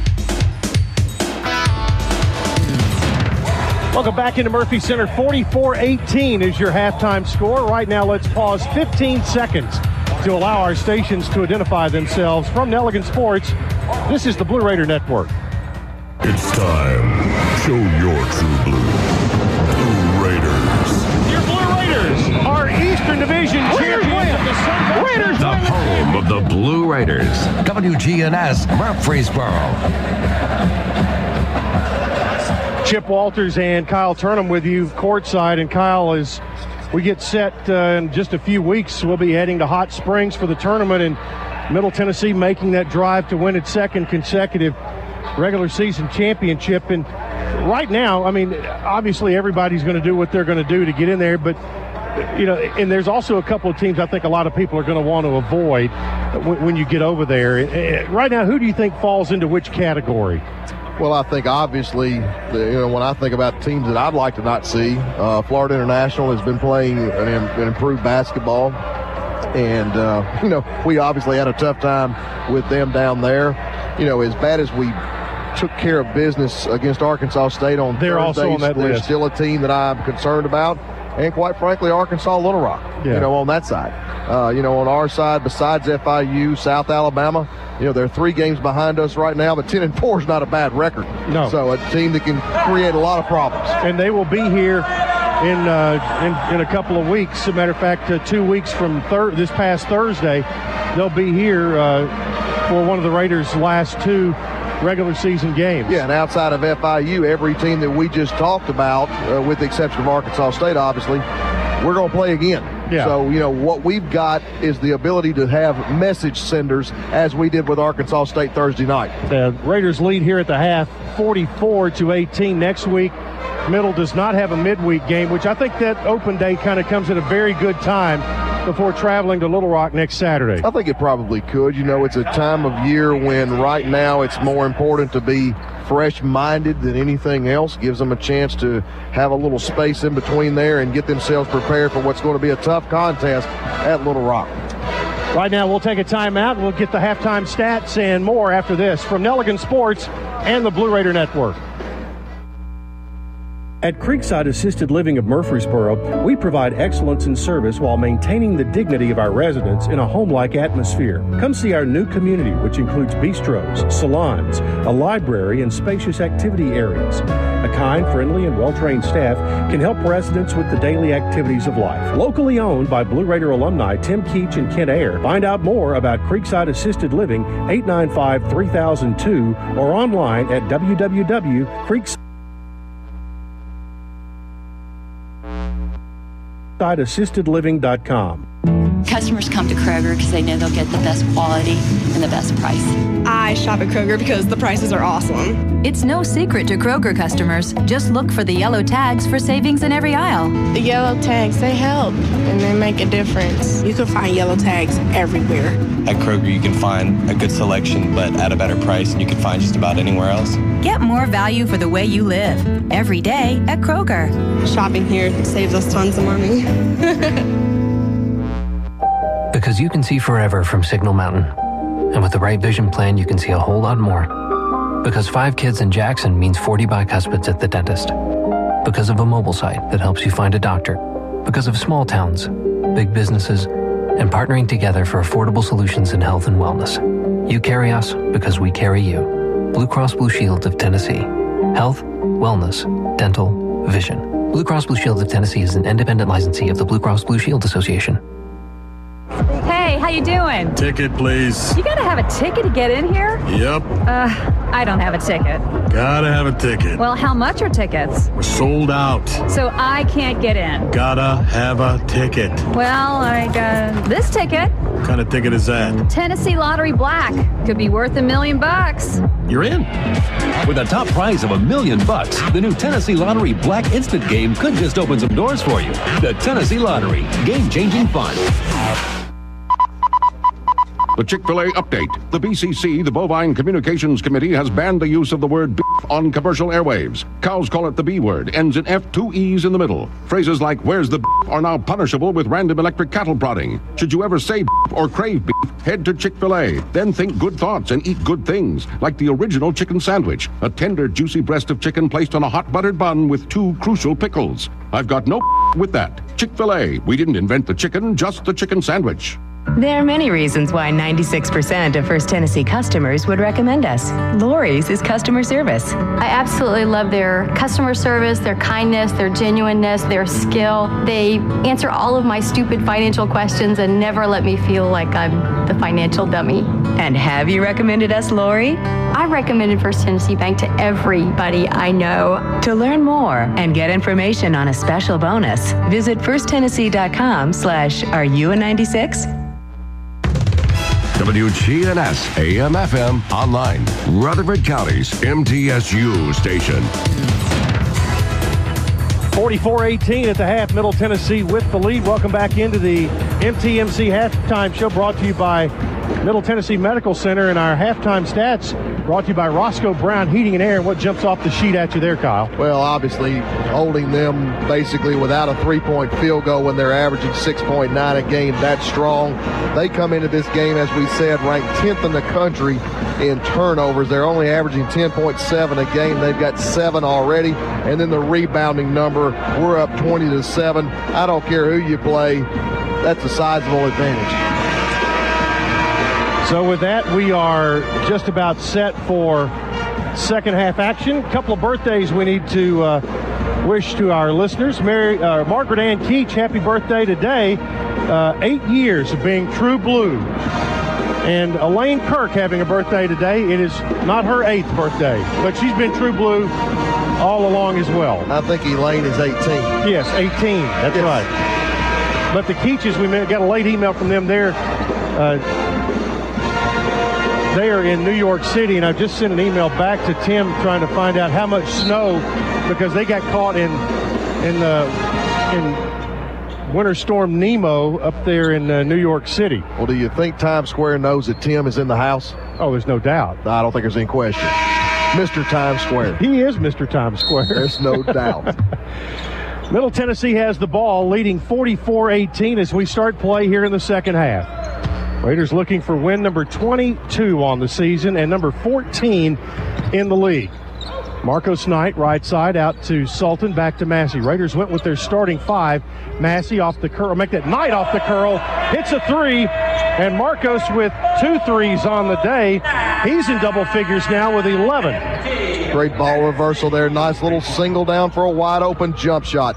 Welcome back into Murphy Center. forty-four eighteen is your halftime score. Right now, let's pause fifteen seconds to allow our stations to identify themselves. From Nelligan Sports, this is the Blue Raider Network. It's time. Show your true blue. Blue Raiders. Your Blue Raiders are Eastern Division champions of the Sun Belt. Raiders The home of the Blue Raiders. W G N S Murfreesboro. Chip Walters and Kyle Turnham with you courtside. And Kyle, as we get set uh, in just a few weeks, we'll be heading to Hot Springs for the tournament, and Middle Tennessee making that drive to win its second consecutive regular season championship. And right now, I mean, obviously everybody's going to do what they're going to do to get in there, but you know, and there's also a couple of teams I think a lot of people are going to want to avoid when, when you get over there. Right now, who do you think falls into which category? Well, I think obviously, you know, when I think about teams that I'd like to not see, uh, Florida International has been playing an, an improved basketball. And, uh, you know, we obviously had a tough time with them down there. You know, as bad as we took care of business against Arkansas State on they're Thursdays, also on that they're list. Still a team that I'm concerned about. And quite frankly, Arkansas Little Rock, yeah. you know, on that side. Uh, you know, on our side, besides F I U, South Alabama, you know, they're three games behind us right now, but ten and four is not a bad record. No. So a team that can create a lot of problems. And they will be here in uh, in, in a couple of weeks. As a matter of fact, uh, two weeks from thir- this past Thursday, they'll be here uh, for one of the Raiders' last two regular season games. Yeah, and outside of F I U, every team that we just talked about, uh, with the exception of Arkansas State, obviously, we're going to play again. Yeah. So, you know, what we've got is the ability to have message senders as we did with Arkansas State Thursday night. The Raiders lead here at the half, forty-four to eighteen. Next week, Middle does not have a midweek game, which I think that open day kind of comes at a very good time before traveling to Little Rock next Saturday. I think it probably could. You know, it's a time of year when right now it's more important to be fresh-minded than anything else. Gives them a chance to have a little space in between there and get themselves prepared for what's going to be a tough contest at Little Rock. Right now, we'll take a timeout. We'll get the halftime stats and more after this from Nelligan Sports and the Blue Raider Network. At Creekside Assisted Living of Murfreesboro, we provide excellence in service while maintaining the dignity of our residents in a home-like atmosphere. Come see our new community, which includes bistros, salons, a library, and spacious activity areas. A kind, friendly, and well-trained staff can help residents with the daily activities of life. Locally owned by Blue Raider alumni Tim Keach and Kent Ayer. Find out more about Creekside Assisted Living, eight nine five, three thousand two, or online at w w w dot creekside assisted living dot com. Customers come to Kroger because they know they'll get the best quality and the best price. I shop at Kroger because the prices are awesome. It's no secret to Kroger customers. Just look for the yellow tags for savings in every aisle. The yellow tags, they help and they make a difference. You can find yellow tags everywhere. At Kroger, you can find a good selection, but at a better price than you can find just about anywhere else. Get more value for the way you live every day at Kroger. Shopping here saves us tons of money. Because you can see forever from Signal Mountain. And with the right vision plan, you can see a whole lot more. Because five kids in Jackson means forty bicuspids at the dentist. Because of a mobile site that helps you find a doctor. Because of small towns, big businesses, and partnering together for affordable solutions in health and wellness. You carry us because we carry you. Blue Cross Blue Shield of Tennessee. Health, wellness, dental, vision. Blue Cross Blue Shield of Tennessee is an independent licensee of the Blue Cross Blue Shield Association. Hey, how you doing? Ticket, please. You gotta have a ticket to get in here? Yep. Uh, I don't have a ticket. Gotta have a ticket. Well, how much are tickets? We're sold out. So I can't get in. Gotta have a ticket. Well, I got this ticket. What kind of ticket is that? Tennessee Lottery Black. Could be worth a million bucks. You're in. With a top prize of a million bucks, the new Tennessee Lottery Black Instant Game could just open some doors for you. The Tennessee Lottery. Game-changing fun. The Chick-fil-A update. The B C C, the Bovine Communications Committee, has banned the use of the word beef on commercial airwaves. Cows call it the B word, ends in F, two E's in the middle. Phrases like, where's the beef, are now punishable with random electric cattle prodding. Should you ever say beef or crave beef, head to Chick-fil-A. Then think good thoughts and eat good things, like the original chicken sandwich, a tender, juicy breast of chicken placed on a hot buttered bun with two crucial pickles. I've got no with that. Chick-fil-A. We didn't invent the chicken, just the chicken sandwich. There are many reasons why ninety-six percent of First Tennessee customers would recommend us. Lori's is customer service. I absolutely love their customer service, their kindness, their genuineness, their skill. They answer all of my stupid financial questions and never let me feel like I'm the financial dummy. And have you recommended us, Lori? I recommended First Tennessee Bank to everybody I know. To learn more and get information on a special bonus, visit first tennessee dot com slash are you a ninety-six? W G N S A M F M online. Rutherford County's M T S U station. forty-four eighteen at the half. Middle Tennessee with the lead. Welcome back into the M T M C halftime show, brought to you by Middle Tennessee Medical Center, and our halftime stats brought to you by Roscoe Brown Heating and Air. And what jumps off the sheet at you there, Kyle? Well, obviously holding them basically without a three-point field goal when they're averaging six point nine a game. That's strong. They come into this game, as we said, ranked tenth in the country in turnovers. They're only averaging ten point seven a game. They've got seven already. And then the rebounding number, we're up twenty to seven. I don't care who you play. That's a sizable advantage. So with that, we are just about set for second half action. A couple of birthdays we need to uh, wish to our listeners. Mary, uh, Margaret Ann Keach, happy birthday today. Uh, eight years of being true blue. And Elaine Kirk having a birthday today. It is not her eighth birthday, but she's been true blue all along as well. I think Elaine is eighteen. Yes, eighteen. That's yes. right. But the Keaches, we got a late email from them there. Uh, They are in New York City, and I've just sent an email back to Tim trying to find out how much snow, because they got caught in in the in Winter Storm Nemo up there in uh, New York City. Well, do you think Times Square knows that Tim is in the house? Oh, there's no doubt. I don't think there's any question. Mister Times Square. He is Mister Times Square. There's no doubt. Middle Tennessee has the ball, leading forty-four eighteen as we start play here in the second half. Raiders looking for win number twenty-two on the season and number fourteen in the league. Marcos Knight, right side, out to Sultan, back to Massey. Raiders went with their starting five. Massey off the curl, make that Knight off the curl, hits a three, and Marcos with two threes on the day. He's in double figures now with eleven. Great ball reversal there. Nice little single down for a wide open jump shot.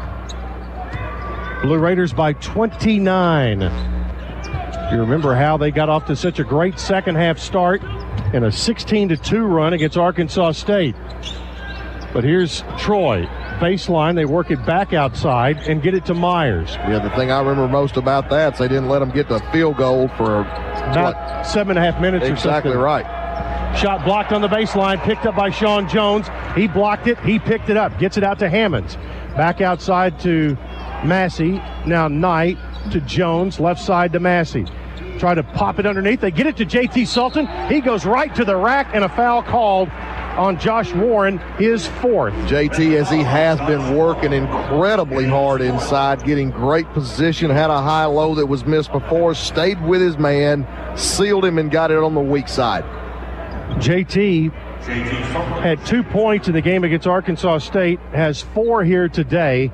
Blue Raiders by twenty-nine. You remember how they got off to such a great second half start in a sixteen to two run against Arkansas State. But here's Troy baseline. They work it back outside and get it to Myers. Yeah, the thing I remember most about that is they didn't let them get the field goal for about what? seven and a half minutes exactly or something. Exactly right. Shot blocked on the baseline, picked up by Sean Jones. He blocked it. He picked it up, gets it out to Hammonds. Back outside to Massey. Now Knight to Jones, left side to Massey. Try to pop it underneath. They get it to J T Sultan. He goes right to the rack, and a foul called on Josh Warren, his fourth. J T, as he has been working incredibly hard inside, getting great position, had a high-low that was missed before, stayed with his man, sealed him, and got it on the weak side. J T had two points in the game against Arkansas State, has four here today,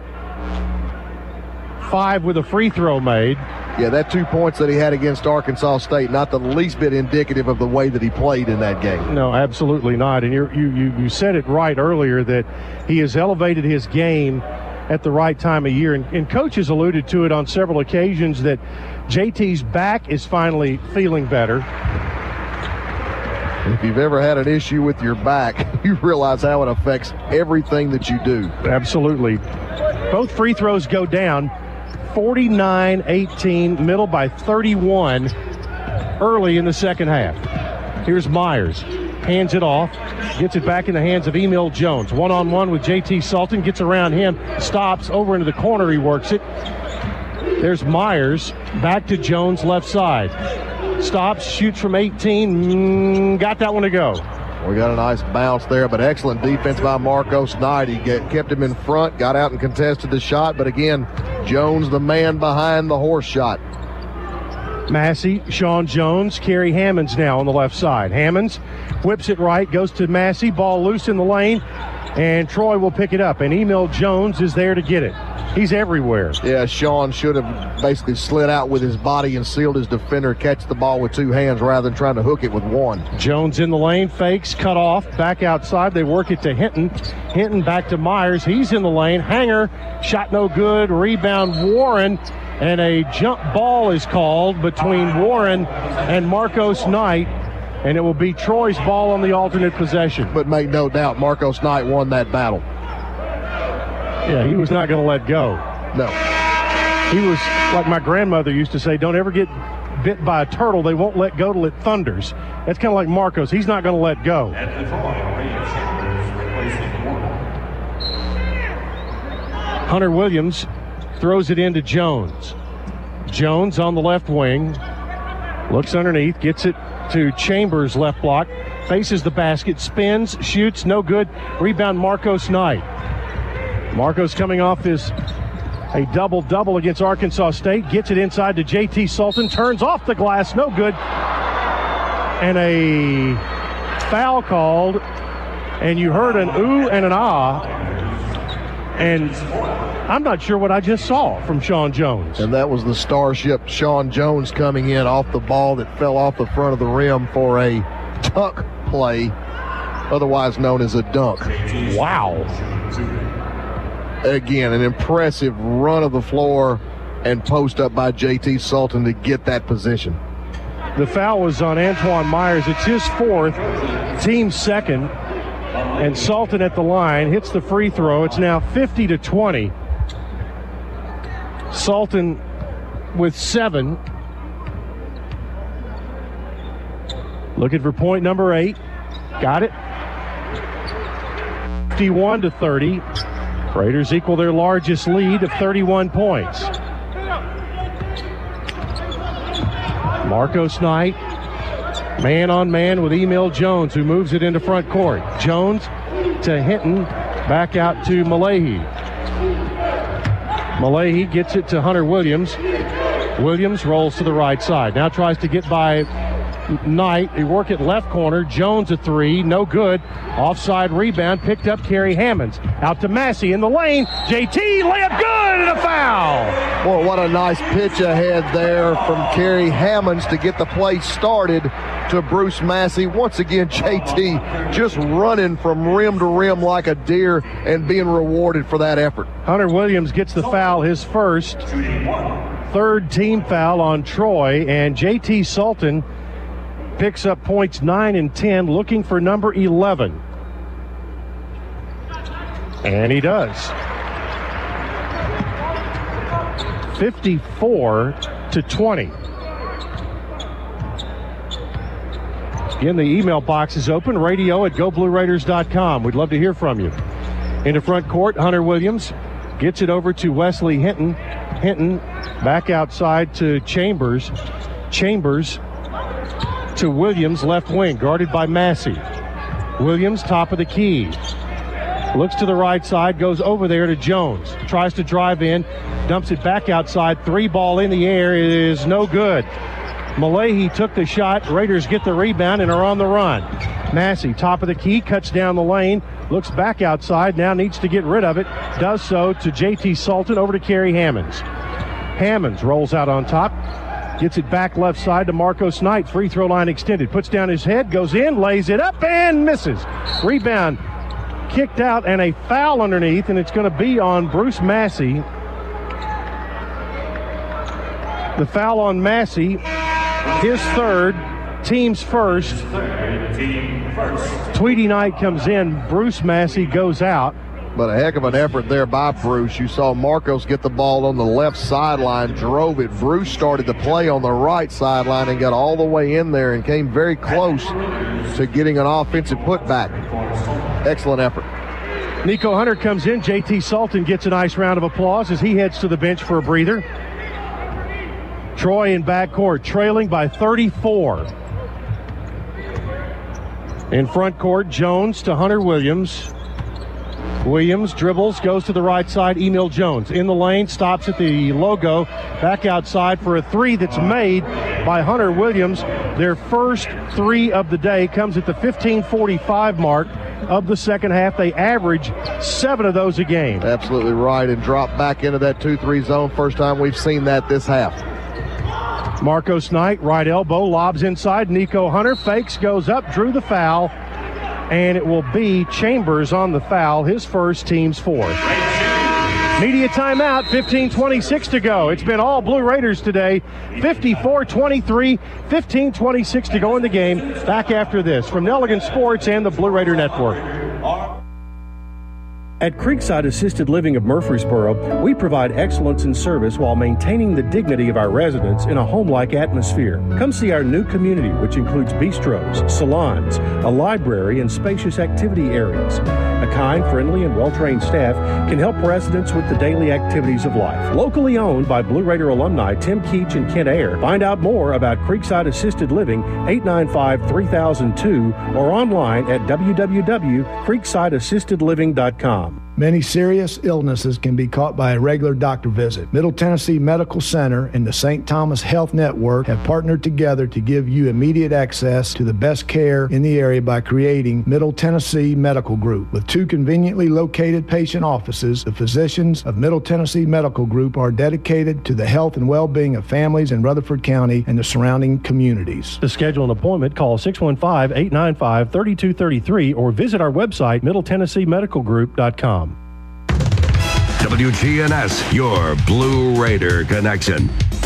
five with a free throw made. Yeah, that two points that he had against Arkansas State, not the least bit indicative of the way that he played in that game. No, absolutely not. And you're, you you you said it right earlier that he has elevated his game at the right time of year. And, and Coach has alluded to it on several occasions that J T's back is finally feeling better. If you've ever had an issue with your back, you realize how it affects everything that you do. Absolutely. Both free throws go down. forty-nine eighteen, middle by thirty-one early in the second half. Here's Myers, hands it off, gets it back in the hands of Emil Jones. One-on-one with J T Sultan, gets around him, stops, over into the corner, he works it. There's Myers, back to Jones, left side. Stops, shoots from eighteen, mm, got that one to go. We got a nice bounce there, but excellent defense by Marcos Knight. He get, kept him in front, got out and contested the shot, but again, Jones the man behind the horse shot. Massey, Sean Jones, Kerry Hammonds now on the left side. Hammonds whips it right, goes to Massey, ball loose in the lane, and Troy will pick it up, and Emil Jones is there to get it. He's everywhere. Yeah, Sean should have basically slid out with his body and sealed his defender, catch the ball with two hands rather than trying to hook it with one. Jones in the lane, fakes, cut off, back outside. They work it to Hinton. Hinton back to Myers. He's in the lane. Hanger, shot no good. Rebound, Warren. And a jump ball is called between Warren and Marcos Knight. And it will be Troy's ball on the alternate possession. But make no doubt, Marcos Knight won that battle. Yeah, he was not going to let go. No. He was, like my grandmother used to say, don't ever get bit by a turtle. They won't let go till it thunders. That's kind of like Marcos. He's not going to let go. Hunter Williams throws it into Jones. Jones on the left wing. Looks underneath, gets it to Chambers, left block. Faces the basket, spins, shoots, no good. Rebound, Marcos Knight. Marcos coming off his a double-double against Arkansas State. Gets it inside to J T Sultan. Turns off the glass. No good. And a foul called. And you heard an ooh and an ah. And I'm not sure what I just saw from Sean Jones. And that was the starship Sean Jones coming in off the ball that fell off the front of the rim for a tuck play, otherwise known as a dunk. Wow. Again, an impressive run of the floor and post up by J T Sultan to get that position. The foul was on Antoine Myers. It's his fourth, team second. And Sultan at the line hits the free throw. It's now fifty to twenty. Sultan with seven. Looking for point number eight. Got it. fifty-one to thirty. Raiders equal their largest lead of thirty-one points. Marcos Knight, man on man with Emil Jones, who moves it into front court. Jones to Hinton, back out to Malahi. Malahi gets it to Hunter Williams. Williams rolls to the right side. Now tries to get by Knight. They work it left corner. Jones a three, no good. Offside rebound, picked up Kerry Hammonds. Out to Massey in the lane. J T, layup good, and a foul. Boy, what a nice pitch ahead there from Kerry Hammonds to get the play started to Bruce Massey. Once again, J T just running from rim to rim like a deer and being rewarded for that effort. Hunter Williams gets the foul, his first. Third team foul on Troy, and J T Sultan picks up points nine and ten, looking for number eleven. And he does. fifty-four to twenty. Again, the email box is open, radio at go blue raiders dot com. We'd love to hear from you. Into front court, Hunter Williams gets it over to Wesley Hinton. Hinton back outside to Chambers. Chambers to Williams, left wing, guarded by Massey. Williams, top of the key. Looks to the right side, goes over there to Jones. Tries to drive in, dumps it back outside. Three ball in the air is no good. Malahi took the shot. Raiders get the rebound and are on the run. Massey, top of the key, cuts down the lane, looks back outside, now needs to get rid of it. Does so to J T Sultan, over to Kerry Hammonds. Hammonds rolls out on top, gets it back left side to Marcos Knight. Free throw line extended, puts down his head, goes in, lays it up, and misses. Rebound kicked out, and a foul underneath, and it's going to be on Bruce Massey. The foul on Massey, his third, team's first. Tweedy Knight comes in, Bruce Massey goes out. But a heck of an effort there by Bruce. You saw Marcos get the ball on the left sideline, drove it. Bruce started to play on the right sideline and got all the way in there and came very close to getting an offensive putback. Excellent effort. Nico Hunter comes in. J T Sultan gets a nice round of applause as he heads to the bench for a breather. Troy in backcourt, trailing by thirty-four. In front court, Jones to Hunter Williams. Williams dribbles, goes to the right side. Emil Jones in the lane, stops at the logo, back outside for a three that's made by Hunter Williams. Their first three of the day comes at the fifteen forty-five mark of the second half. They average seven of those a game. Absolutely right, and drop back into that two three zone. First time we've seen that this half. Marcos Knight, right elbow, lobs inside. Nico Hunter fakes, goes up, drew the foul, and it will be Chambers on the foul, his first, team's fourth. Media timeout, fifteen twenty-six to go. It's been all Blue Raiders today, fifty-four twenty-three, fifteen twenty-six to go in the game. Back after this from Nelligan Sports and the Blue Raider Network. At Creekside Assisted Living of Murfreesboro, we provide excellence in service while maintaining the dignity of our residents in a home-like atmosphere. Come see our new community, which includes bistros, salons, a library, and spacious activity areas. A kind, friendly, and well-trained staff can help residents with the daily activities of life. Locally owned by Blue Raider alumni Tim Keach and Kent Ayer. Find out more about Creekside Assisted Living, eight nine five, three thousand two, or online at w w w dot creekside assisted living dot com. Many serious illnesses can be caught by a regular doctor visit. Middle Tennessee Medical Center and the Saint Thomas Health Network have partnered together to give you immediate access to the best care in the area by creating Middle Tennessee Medical Group. With two conveniently located patient offices, the physicians of Middle Tennessee Medical Group are dedicated to the health and well-being of families in Rutherford County and the surrounding communities. To schedule an appointment, call six one five, eight nine five, three two three three or visit our website, middle tennessee medical group dot com. W G N S, your Blue Raider connection.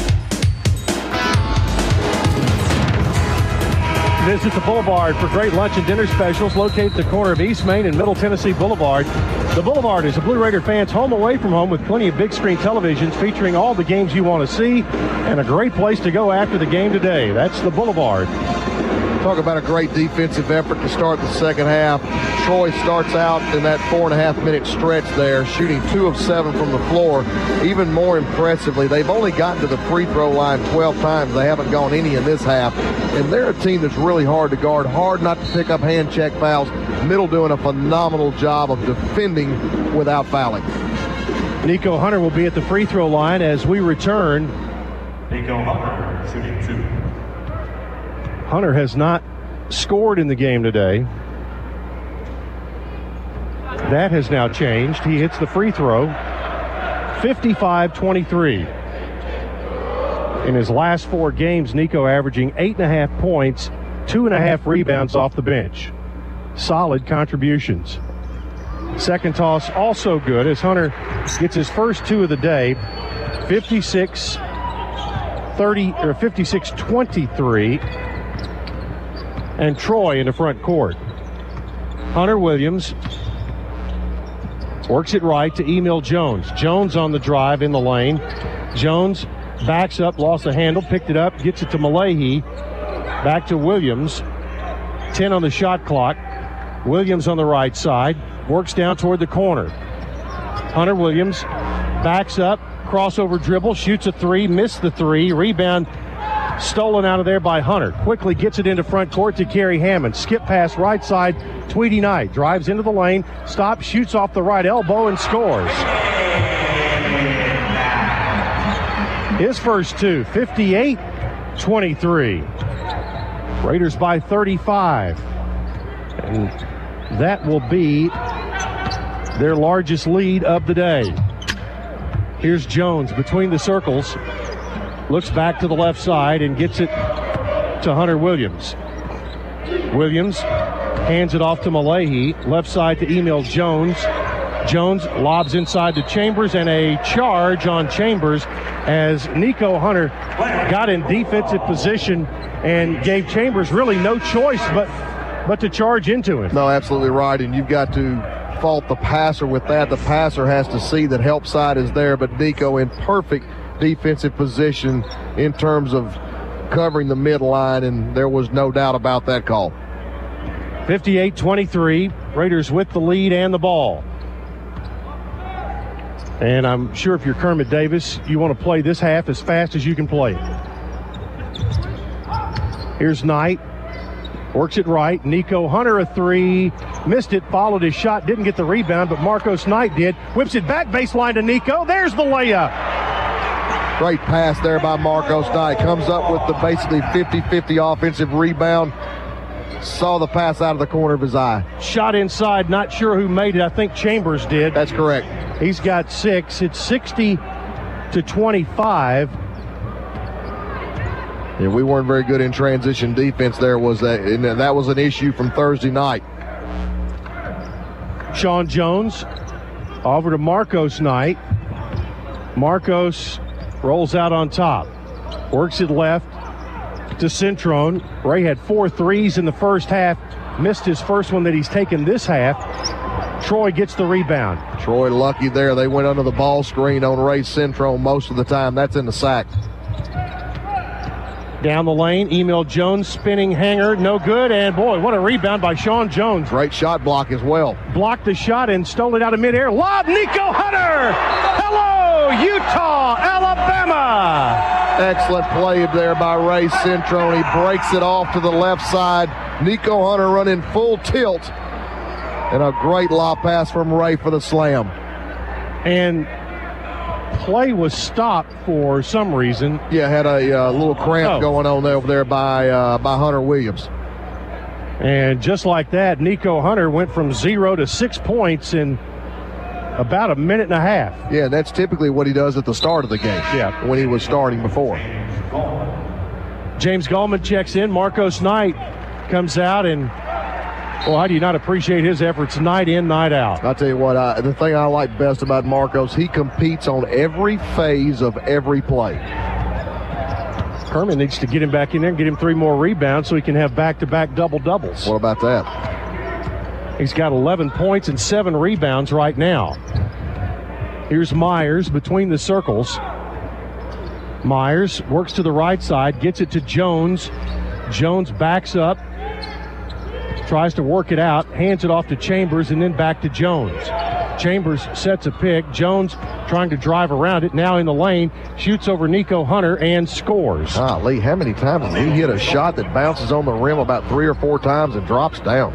Visit the Boulevard for great lunch and dinner specials located at the corner of East Main and Middle Tennessee Boulevard. The Boulevard is a Blue Raider fan's home away from home with plenty of big screen televisions featuring all the games you want to see and a great place to go after the game today. That's the Boulevard. Talk about a great defensive effort to start the second half. Troy starts out in that four and a half minute stretch there, shooting two of seven from the floor. Even more impressively, they've only gotten to the free throw line twelve times. They haven't gone any in this half. And they're a team that's really hard to guard, hard not to pick up hand check fouls. Middle doing a phenomenal job of defending without fouling. Nico Hunter will be at the free throw line as we return. Nico Hunter shooting two. Hunter has not scored in the game today. That has now changed. He hits the free throw. fifty-five twenty-three. In his last four games, Nico averaging eight and a half points, two and a half rebounds off the bench. Solid contributions. Second toss also good as Hunter gets his first two of the day. fifty-six thirty or fifty-six twenty-three. And Troy in the front court. Hunter Williams Works it right to Emil Jones. Jones on the drive in the lane. Jones backs up, lost the handle, picked it up, gets it to Malahi. Back to Williams. ten on the shot clock. Williams on the right side. Works down toward the corner. Hunter Williams backs up, crossover dribble, shoots a three, missed the three. Rebound stolen out of there by Hunter. Quickly gets it into front court to Kerry Hammond. Skip pass right side, Tweedy Knight. Drives into the lane, stops, shoots off the right elbow, and scores. His first two, fifty-eight twenty-three. Raiders by thirty-five. And that will be their largest lead of the day. Here's Jones between the circles. Looks back to the left side and gets it to Hunter Williams. Williams hands it off to Malahi. Left side to Emil Jones. Jones lobs inside to Chambers, and a charge on Chambers as Nico Hunter got in defensive position and gave Chambers really no choice but, but to charge into him. No, absolutely right, and you've got to fault the passer with that. The passer has to see that help side is there, but Nico in perfect defensive position in terms of covering the midline, and there was no doubt about that call. fifty-eight twenty-three, Raiders with the lead and the ball. And I'm sure if you're Kermit Davis, you want to play this half as fast as you can play it. Here's Knight. Works it right. Nico Hunter a three. Missed it. Followed his shot. Didn't get the rebound, but Marcos Knight did. Whips it back baseline to Nico. There's the layup. Great pass there by Marcos Knight. Comes up with the basically fifty-fifty offensive rebound. Saw the pass out of the corner of his eye. Shot inside. Not sure who made it. I think Chambers did. That's correct. He's got six. It's sixty to twenty-five. Yeah, we weren't very good in transition defense there. Was that, and that was an issue from Thursday night. Sean Jones over to Marcos Knight. Marcos rolls out on top. Works it left to Centrone. Ray had four threes in the first half. Missed his first one that he's taken this half. Troy gets the rebound. Troy lucky there. They went under the ball screen on Ray Centrone most of the time. That's in the sack. Down the lane, Emil Jones spinning hanger, no good, and boy, what a rebound by Sean Jones. Great shot block as well. Blocked the shot and stole it out of midair. Lob, Nico Hunter! Hello, Utah, Alabama! Excellent play there by Ray Centrone. He breaks it off to the left side. Nico Hunter running full tilt. And a great lob pass from Ray for the slam. And play was stopped for some reason. Yeah, had a uh, little cramp oh. going on over there by uh, by Hunter Williams. And just like that, Nico Hunter went from zero to six points in about a minute and a half. Yeah, that's typically what he does at the start of the game. Yeah, when he was starting before. James Gallman checks in. Marcos Knight comes out, and well, how do you not appreciate his efforts night in, night out? I'll tell you what, I, the thing I like best about Marcos, he competes on every phase of every play. Kerman needs to get him back in there and get him three more rebounds so he can have back-to-back double-doubles. What about that? He's got eleven points and seven rebounds right now. Here's Myers between the circles. Myers works to the right side, gets it to Jones. Jones backs up. Tries to work it out, hands it off to Chambers, and then back to Jones. Chambers sets a pick. Jones trying to drive around it, now in the lane, shoots over Nico Hunter and scores. Ah, Lee, how many times has he hit a shot that bounces on the rim about three or four times and drops down?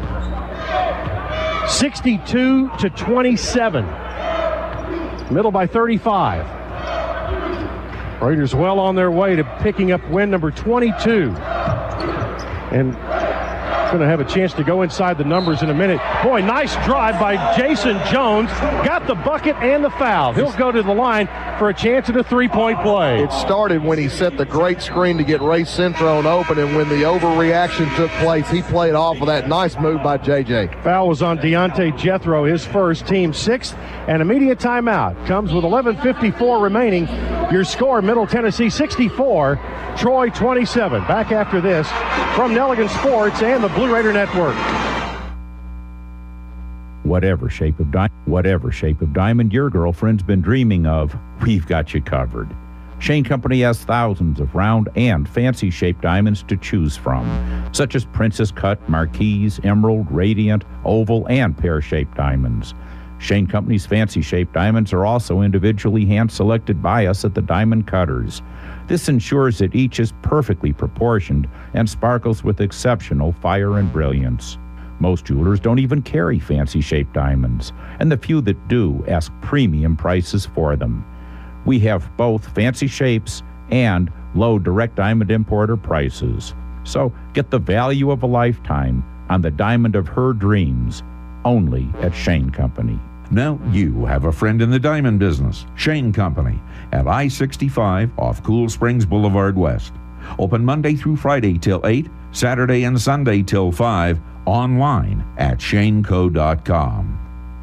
sixty-two to twenty-seven. Middle by thirty-five. Raiders well on their way to picking up win number twenty-two. And going to have a chance to go inside the numbers in a minute. Boy, nice drive by Jason Jones. Got the bucket and the foul. He'll go to the line for a chance at a three-point play. It started when he set the great screen to get Ray Centrone open, and when the overreaction took place, he played off of that nice move by J J. Foul was on Deontay Jethro, his first, team sixth, and immediate timeout. Comes with eleven fifty-four remaining. Your score, Middle Tennessee sixty-four, Troy twenty-seven. Back after this from Nelligan Sports and the Blue Raider Network. Whatever shape of diamond, whatever shape of diamond your girlfriend's been dreaming of, we've got you covered. Shane Company has thousands of round and fancy-shaped diamonds to choose from, such as Princess Cut, Marquise, Emerald, Radiant, Oval, and pear-shaped diamonds. Shane Company's fancy-shaped diamonds are also individually hand-selected by us at the Diamond Cutters. This ensures that each is perfectly proportioned and sparkles with exceptional fire and brilliance. Most jewelers don't even carry fancy-shaped diamonds, and the few that do ask premium prices for them. We have both fancy shapes and low direct diamond importer prices. So get the value of a lifetime on the diamond of her dreams, only at Shane Company. Now you have a friend in the diamond business. Shane Company at I sixty-five off Cool Springs Boulevard West. Open Monday through Friday till eight, Saturday and Sunday till five, online at shaneco dot com.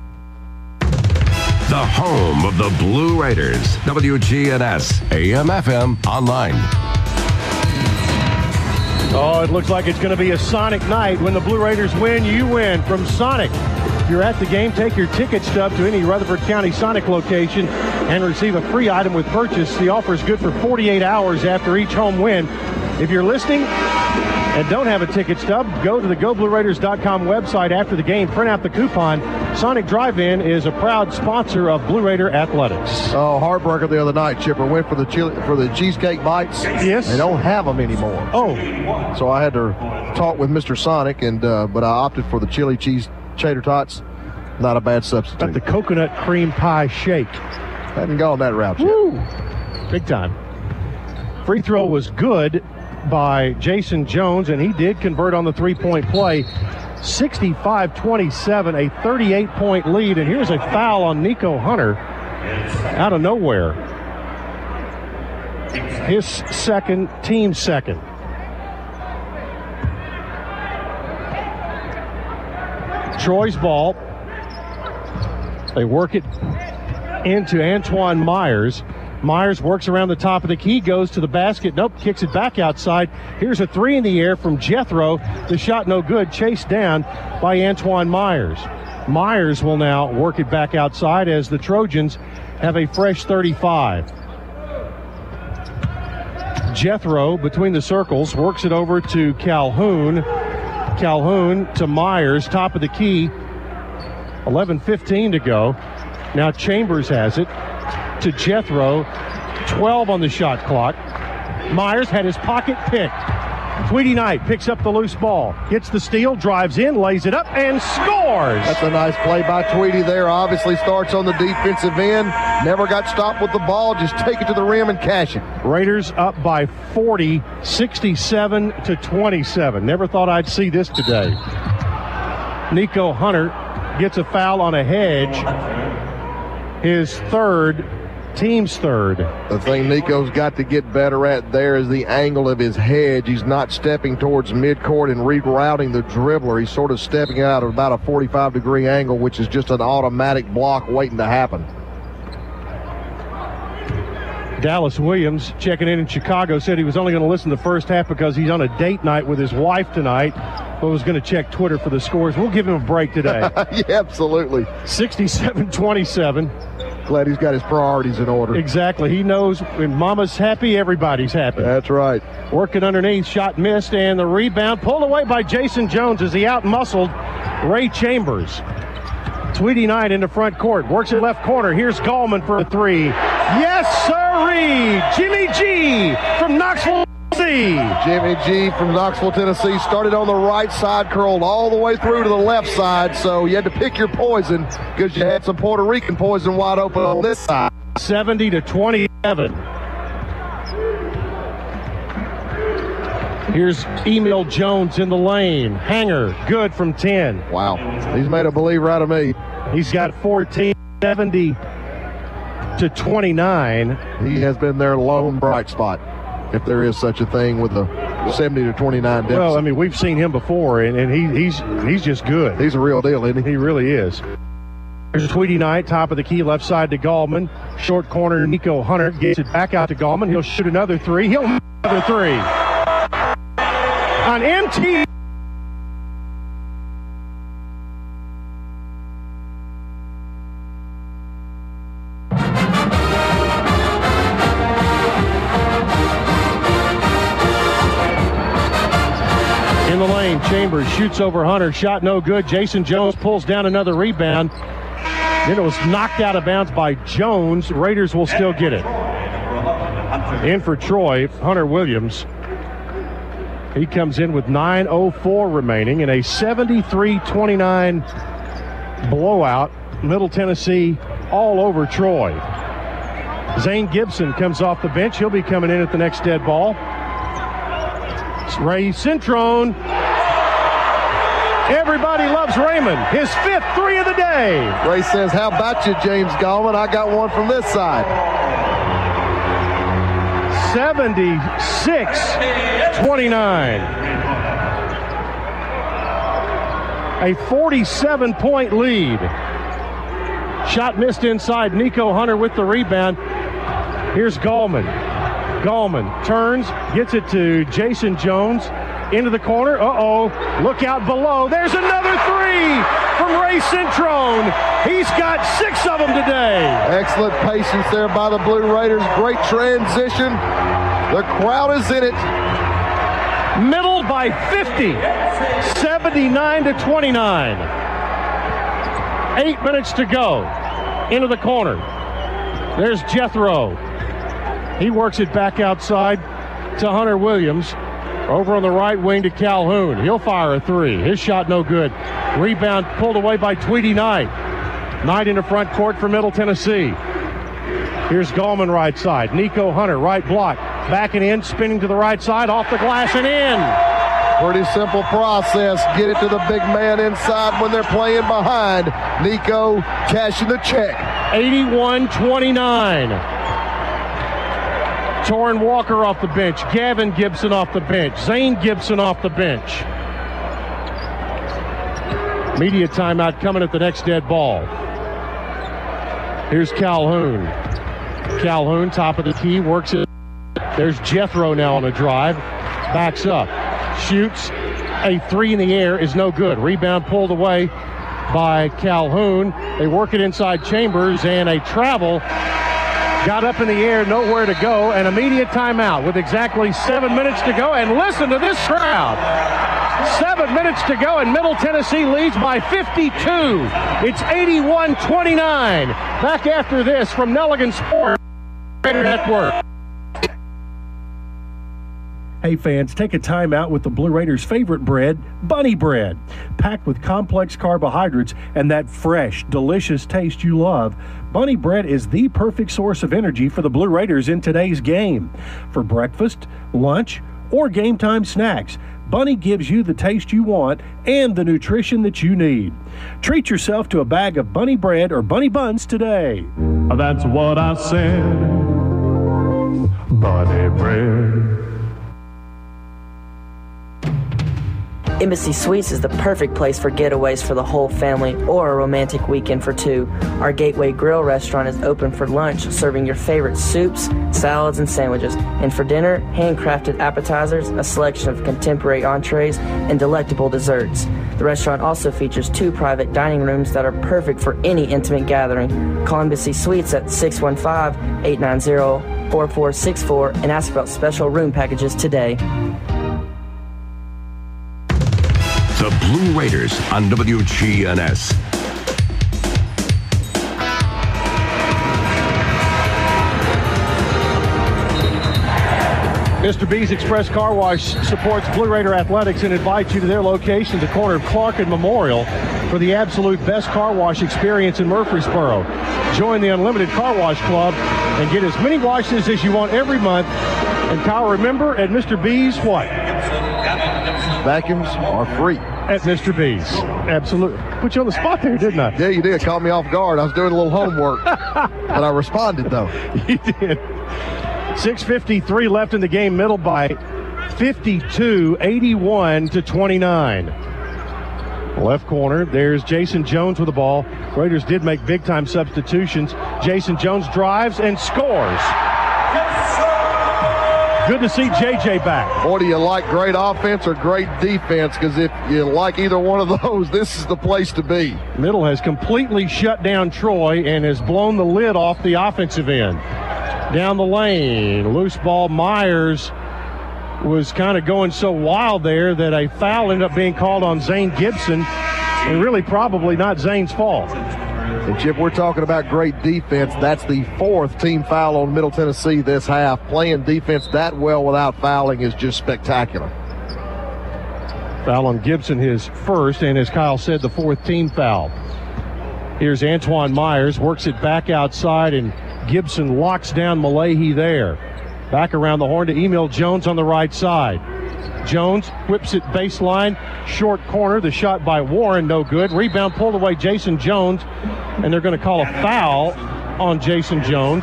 The home of the Blue Raiders. W G N S, A M F M, online. Oh, it looks like it's going to be a Sonic night. When the Blue Raiders win, you win from Sonic. If you're at the game, take your ticket stub to any Rutherford County Sonic location and receive a free item with purchase. The offer is good for forty-eight hours after each home win. If you're listening and don't have a ticket stub, go to the go blue raiders dot com website after the game, print out the coupon. Sonic Drive-In is a proud sponsor of Blue Raider Athletics. Oh, heartbreaker the other night, Chipper. Went for the chili, for the cheesecake bites. Yes. They don't have them anymore. Oh. So I had to talk with Mister Sonic, and uh, but I opted for the chili cheese tater tots. Not a bad substitute. Got the coconut cream pie shake. Hadn't gone that route yet. Woo. Big time. Free throw was good by Jason Jones, and he did convert on the three-point play. sixty-five twenty-seven, a thirty-eight point lead, and here's a foul on Nico Hunter out of nowhere. His second, team second. Troy's ball. They work it into Antoine Myers. Myers works around the top of the key, goes to the basket. Nope, kicks it back outside. Here's a three in the air from Jethro. The shot no good, chased down by Antoine Myers. Myers will now work it back outside as the Trojans have a fresh thirty-five. Jethro between the circles works it over to Calhoun. Calhoun to Myers, top of the key. eleven fifteen to go. Now Chambers has it to Jethro. twelve on the shot clock. Myers had his pocket picked. Tweedy Knight picks up the loose ball, gets the steal, drives in, lays it up, and scores. That's a nice play by Tweedy there. Obviously starts on the defensive end. Never got stopped with the ball. Just take it to the rim and cash it. Raiders up by forty, sixty-seven to twenty-seven. Never thought I'd see this today. Nico Hunter gets a foul on a hedge. His third, team's third. The thing Nico's got to get better at there is the angle of his hedge. He's not stepping towards midcourt and rerouting the dribbler. He's sort of stepping out at about a forty-five degree angle, which is just an automatic block waiting to happen. Dallas Williams, checking in in Chicago, said he was only going to listen to the first half because he's on a date night with his wife tonight, but was going to check Twitter for the scores. We'll give him a break today. Yeah, absolutely. sixty-seven twenty-seven. Glad he's got his priorities in order. Exactly. He knows when mama's happy, everybody's happy. That's right. Working underneath, shot missed, and the rebound pulled away by Jason Jones as he out-muscled Ray Chambers. Tweedy Knight in the front court, works it left corner. Here's Gallman for a three. Yes, sirree! Jimmy G from Knoxville, Tennessee. Jimmy G from Knoxville, Tennessee started on the right side, curled all the way through to the left side, so you had to pick your poison because you had some Puerto Rican poison wide open on this side. seventy to twenty-seven. Here's Emil Jones in the lane. Hanger, good from ten. Wow. He's made a believer out of me. He's got fourteen, seventy to twenty-nine. He has been their lone bright spot, if there is such a thing, with a seventy to twenty-nine deficit. Well, I mean, we've seen him before, and, and he, he's he's just good. He's a real deal, isn't he? He really is. There's Tweedy Knight, top of the key, left side to Gallman. Short corner, Nico Hunter gets it back out to Gallman. He'll shoot another three. He'll make another three. On M T. In the lane, Chambers shoots over Hunter. Shot no good. Jason Jones pulls down another rebound. Then it was knocked out of bounds by Jones. Raiders will still get it. In for Troy, Hunter Williams. He comes in with nine oh four remaining in a seventy-three twenty-nine blowout. Middle Tennessee all over Troy. Zane Gibson comes off the bench. He'll be coming in at the next dead ball. Ray Centrone. Everybody loves Raymond. His fifth three of the day. Ray says, how about you, James Gallman? I got one from this side. seventy-six twenty-nine. A forty-seven point lead. Shot missed inside. Nico Hunter with the rebound. Here's Gallman. Gallman turns, gets it to Jason Jones. Into the corner. Uh-oh. Look out below. There's another three from Ray Centrone. He's got six of them today. Excellent patience there by the Blue Raiders. Great transition. The crowd is in it. Middle by fifty. seventy-nine to twenty-nine. Eight minutes to go. Into the corner. There's Jethro. He works it back outside to Hunter Williams. Over on the right wing to Calhoun. He'll fire a three. His shot no good. Rebound pulled away by Tweedy Knight. Knight in the front court for Middle Tennessee. Here's Gallman right side. Nico Hunter right block. Backing in, spinning to the right side, off the glass and in. Pretty simple process. Get it to the big man inside when they're playing behind. Nico cashing the check. eighty-one twenty-nine. Torrin Walker off the bench. Gavin Gibson off the bench. Zane Gibson off the bench. Media timeout coming at the next dead ball. Here's Calhoun. Calhoun, top of the key, works it. There's Jethro now on a drive. Backs up. Shoots. A three in the air is no good. Rebound pulled away by Calhoun. They work it inside Chambers, and a travel. Got up in the air, nowhere to go. An immediate timeout with exactly seven minutes to go. And listen to this crowd. Seven minutes to go, and Middle Tennessee leads by fifty-two. It's eighty-one twenty-nine. Back after this from Nelligan Sports Network. Hey fans, take a time out with the Blue Raiders' favorite bread, Bunny Bread. Packed with complex carbohydrates and that fresh, delicious taste you love, Bunny Bread is the perfect source of energy for the Blue Raiders in today's game. For breakfast, lunch, or game time snacks, Bunny gives you the taste you want and the nutrition that you need. Treat yourself to a bag of Bunny Bread or Bunny Buns today. That's what I said. Bunny Bread. Embassy Suites is the perfect place for getaways for the whole family or a romantic weekend for two. Our Gateway Grill restaurant is open for lunch, serving your favorite soups, salads, and sandwiches. And for dinner, handcrafted appetizers, a selection of contemporary entrees, and delectable desserts. The restaurant also features two private dining rooms that are perfect for any intimate gathering. Call Embassy Suites at six one five, eight nine zero, four four six four and ask about special room packages today. The Blue Raiders on W G N S. Mister B's Express Car Wash supports Blue Raider Athletics and invites you to their location at the corner of Clark and Memorial for the absolute best car wash experience in Murfreesboro. Join the Unlimited Car Wash Club and get as many washes as you want every month. And Kyle, remember, at Mister B's, what? Vacuums are free. At Mister B's. Absolutely. Put you on the spot there, didn't I? Yeah, you did. Caught me off guard. I was doing a little homework. But I responded, though. You did. six fifty-three left in the game. Middle by fifty-two, eighty-one to twenty-nine. Left corner, there's Jason Jones with the ball. Raiders did make big-time substitutions. Jason Jones drives and scores. Good to see J J back. Boy, do you like great offense or great defense? Because if you like either one of those, this is the place to be. Middle has completely shut down Troy and has blown the lid off the offensive end. Down the lane, loose ball, Myers was kind of going so wild there that a foul ended up being called on Zane Gibson, and really probably not Zane's fault. And, Chip, we're talking about great defense. That's the fourth team foul on Middle Tennessee this half. Playing defense that well without fouling is just spectacular. Foul on Gibson, his first, and as Kyle said, the fourth team foul. Here's Antoine Myers, works it back outside, and Gibson locks down Malahi there. Back around the horn to Emil Jones on the right side. Jones whips it baseline, short corner. The shot by Warren, no good. Rebound pulled away Jason Jones, and they're going to call a foul on Jason Jones.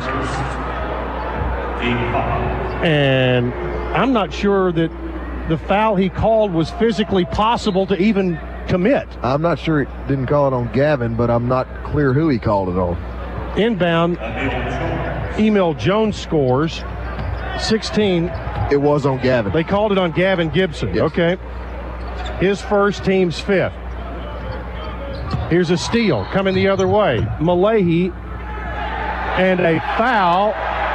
And I'm not sure that the foul he called was physically possible to even commit. I'm not sure it didn't call it on Gavin, but I'm not clear who he called it on. Inbound, Emil Jones scores. sixteen. It was on Gavin. They called it on Gavin Gibson. Yes. Okay. His first, team's fifth. Here's a steal coming the other way. Malahi, and a foul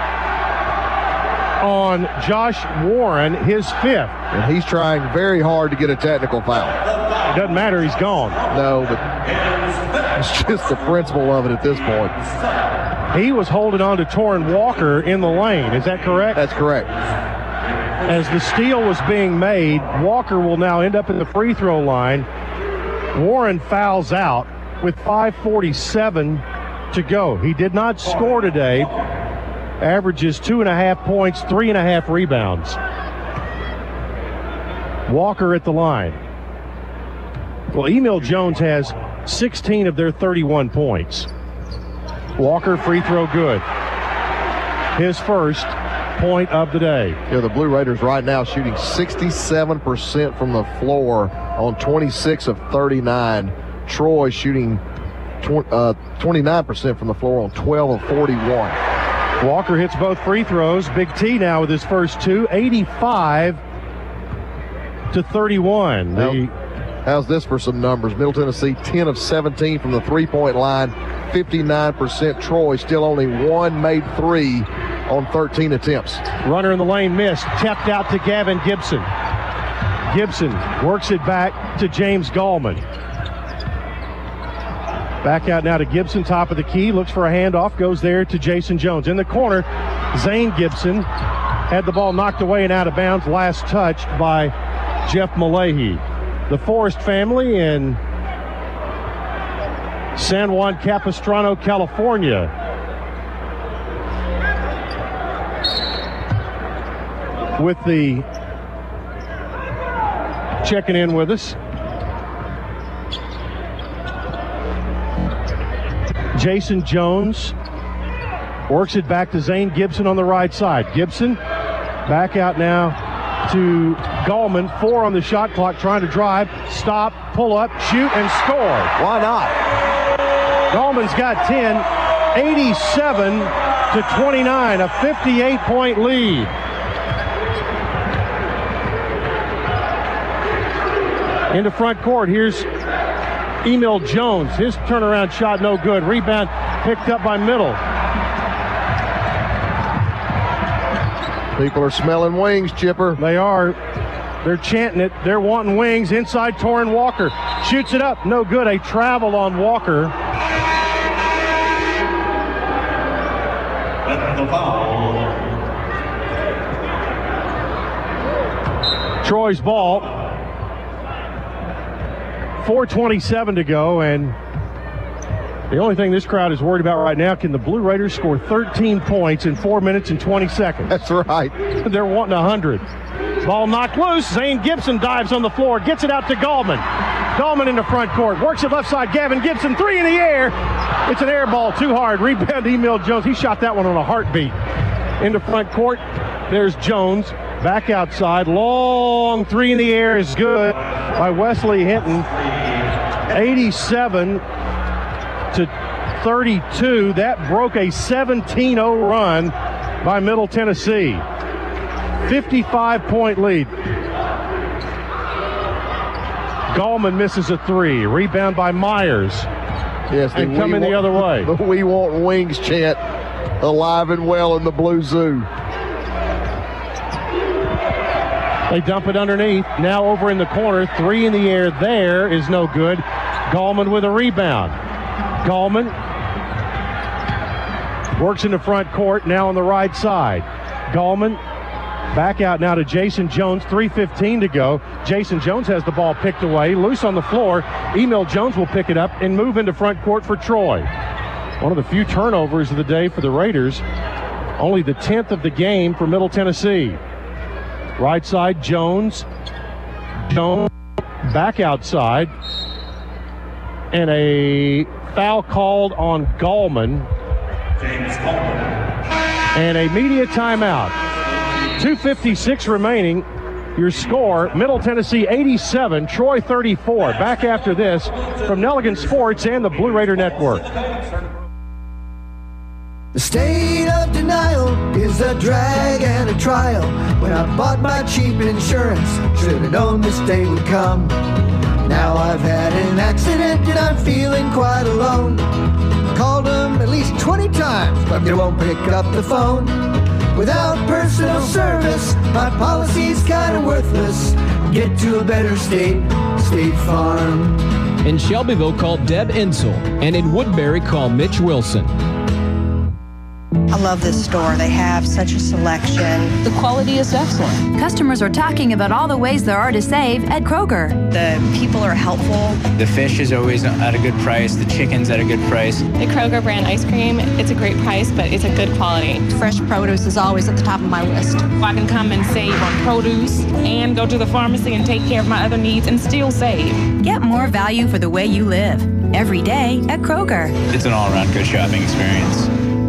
on Josh Warren, his fifth. And he's trying very hard to get a technical foul. It doesn't matter, he's gone. No, but it's just the principle of it at this point. He was holding on to Torrin Walker in the lane. Is that correct? That's correct. As the steal was being made, Walker will now end up in the free throw line. Warren fouls out with five forty-seven to go. He did not score today. Averages two and a half points, three and a half rebounds. Walker at the line. Well, Emil Jones has sixteen of their thirty-one points. Walker, free throw good. His first point of the day. Yeah, the Blue Raiders right now shooting sixty-seven percent from the floor on twenty-six of thirty-nine. Troy shooting tw- uh, twenty-nine percent from the floor on twelve of forty-one. Walker hits both free throws. Big T now with his first two, eighty-five to thirty-one. Now, the, how's this for some numbers? Middle Tennessee, ten of seventeen from the three-point line, fifty-nine percent. Troy still only one made three on thirteen attempts. Runner in the lane missed. Tapped out to Gavin Gibson. Gibson works it back to James Gallman. Back out now to Gibson, top of the key. Looks for a handoff. Goes there to Jason Jones. In the corner, Zane Gibson had the ball knocked away and out of bounds. Last touched by Jeff Malahi. The Forrest family in San Juan Capistrano, California. With the checking in with us. Jason Jones works it back to Zane Gibson on the right side. Gibson back out now to Gallman. Four on the shot clock, trying to drive, stop, pull up, shoot, and score. Why not? Gallman's got ten, eighty-seven to twenty-nine, a fifty-eight point lead. Into front court, here's Emil Jones. His turnaround shot no good. Rebound picked up by Middle. People are smelling wings, Chipper. They are. They're chanting it. They're wanting wings. Inside, Torrin Walker shoots it up. No good. A travel on Walker. The foul. Troy's ball. four twenty-seven to go, and the only thing this crowd is worried about right now, can the Blue Raiders score thirteen points in four minutes and twenty seconds? That's right. They're wanting one hundred. Ball knocked loose. Zane Gibson dives on the floor, gets it out to Gallman. Gallman into front court, works it left side. Gavin Gibson, three in the air. It's an air ball, too hard. Rebound, Emil Jones. He shot that one on a heartbeat. Into front court, there's Jones. Back outside, long three in the air is good by Wesley Hinton. eighty-seven to thirty-two. That broke a seventeen oh run by Middle Tennessee. fifty-five point lead. Gallman misses a three. Rebound by Myers. Yes, and coming the other way. The "We Want Wings" chant alive and well in the Blue Zoo. They dump it underneath. Now over in the corner. Three in the air. There is no good. Gallman with a rebound. Gallman works in the front court. Now on the right side. Gallman back out now to Jason Jones. three fifteen to go. Jason Jones has the ball picked away. Loose on the floor. Emil Jones will pick it up and move into front court for Troy. One of the few turnovers of the day for the Raiders. Only the tenth of the game for Middle Tennessee. Right side, Jones. Jones back outside. And a foul called on Gallman. James Gallman. And a media timeout. two fifty-six remaining. Your score, Middle Tennessee eighty-seven, Troy thirty-four. Back after this from Nelligan Sports and the Blue Raider Network. The state of denial is a drag and a trial. When I bought my cheap insurance, should have known this day would come. Now I've had an accident and I'm feeling quite alone. Called them at least twenty times, but they won't pick up the phone. Without personal service, my policy's kind of worthless. Get to a better state, State Farm. In Shelbyville, call Deb Insel, and in Woodbury, call Mitch Wilson. I love this store. They have such a selection. The quality is excellent. Customers are talking about all the ways there are to save at Kroger. The people are helpful. The fish is always at a good price. The chicken's at a good price. The Kroger brand ice cream, it's a great price, but it's a good quality. Fresh produce is always at the top of my list. I can come and save on produce and go to the pharmacy and take care of my other needs and still save. Get more value for the way you live. Every day at Kroger. It's an all-around good shopping experience.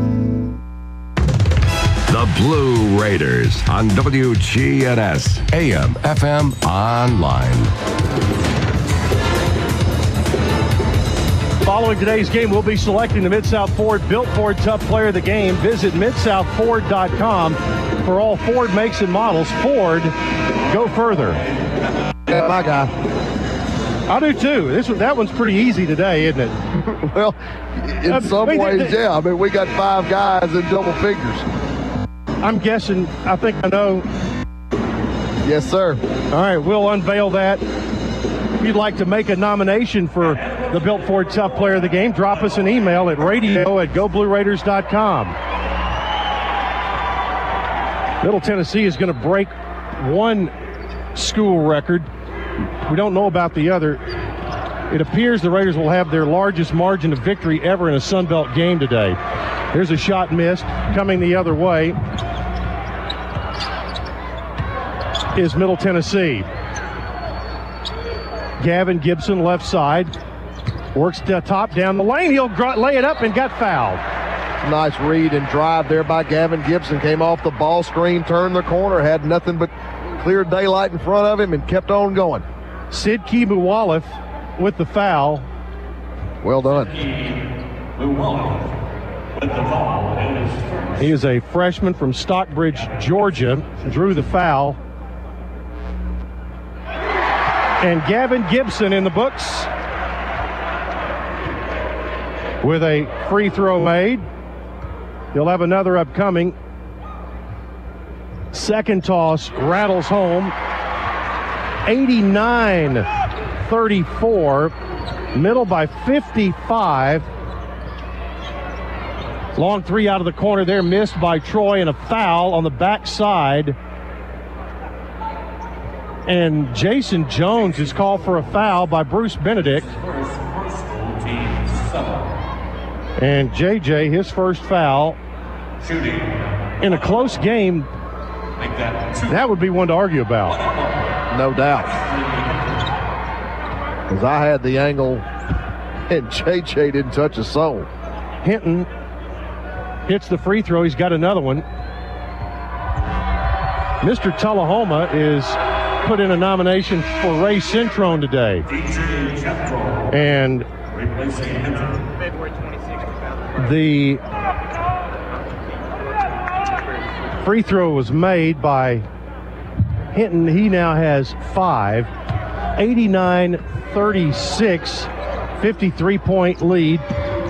The Blue Raiders on W G N S, A M, F M, online. Following today's game, we'll be selecting the Mid-South Ford Built Ford Tough Player of the Game. Visit mid south ford dot com for all Ford makes and models. Ford, go further. Yeah, my guy. I do too. This one, that one's pretty easy today, isn't it? Well, in uh, some I mean, ways, they, yeah. I mean, we got five guys in double figures. I'm guessing, I think I know. Yes, sir. All right, we'll unveil that. If you'd like to make a nomination for the Built Ford Tough Player of the Game, drop us an email at radio at go blue raiders dot com. Middle Tennessee is going to break one school record. We don't know about the other. It appears the Raiders will have their largest margin of victory ever in a Sun Belt game today. Here's a shot missed. Coming the other way is Middle Tennessee. Gavin Gibson, left side, works the top down the lane. He'll lay it up and got fouled. Nice read and drive there by Gavin Gibson. Came off the ball screen, turned the corner, had nothing but clear daylight in front of him and kept on going. Sid Kibuwalef with the foul. Well done. He is a freshman from Stockbridge, Georgia. Drew the foul. And Gavin Gibson in the books with a free throw made. He'll have another upcoming. Second toss rattles home. eighty-nine thirty-four. Middle by fifty-five. Long three out of the corner there, missed by Troy, and a foul on the backside. And Jason Jones is called for a foul by Bruce Benedict. And J J, his first foul. In a close game, that would be one to argue about. No doubt. Because I had the angle, and J J didn't touch a soul. Hinton hits the free throw. He's got another one. Mister Tullahoma is put in a nomination for Ray Centrone today. And the free throw was made by Hinton. He now has five. eighty-nine thirty-six, fifty-three point lead.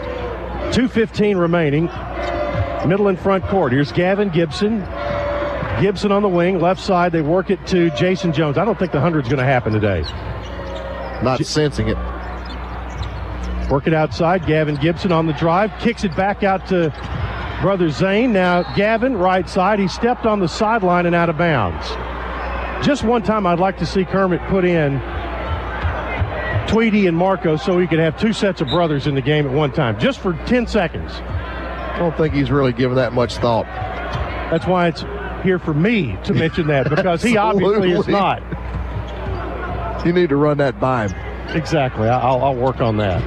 two fifteen remaining. Middle and front court. Here's Gavin Gibson. Gibson on the wing, left side. They work it to Jason Jones. I don't think the hundred's going to happen today. Not J- sensing it. Work it outside. Gavin Gibson on the drive. Kicks it back out to brother Zane. Now Gavin, right side. He stepped on the sideline and out of bounds. Just one time I'd like to see Kermit put in Tweedy and Marco so he could have two sets of brothers in the game at one time, just for ten seconds. I don't think he's really given that much thought. That's why it's here for me to mention that, because he obviously is not. You need to run that by him. Exactly. I'll, I'll work on that.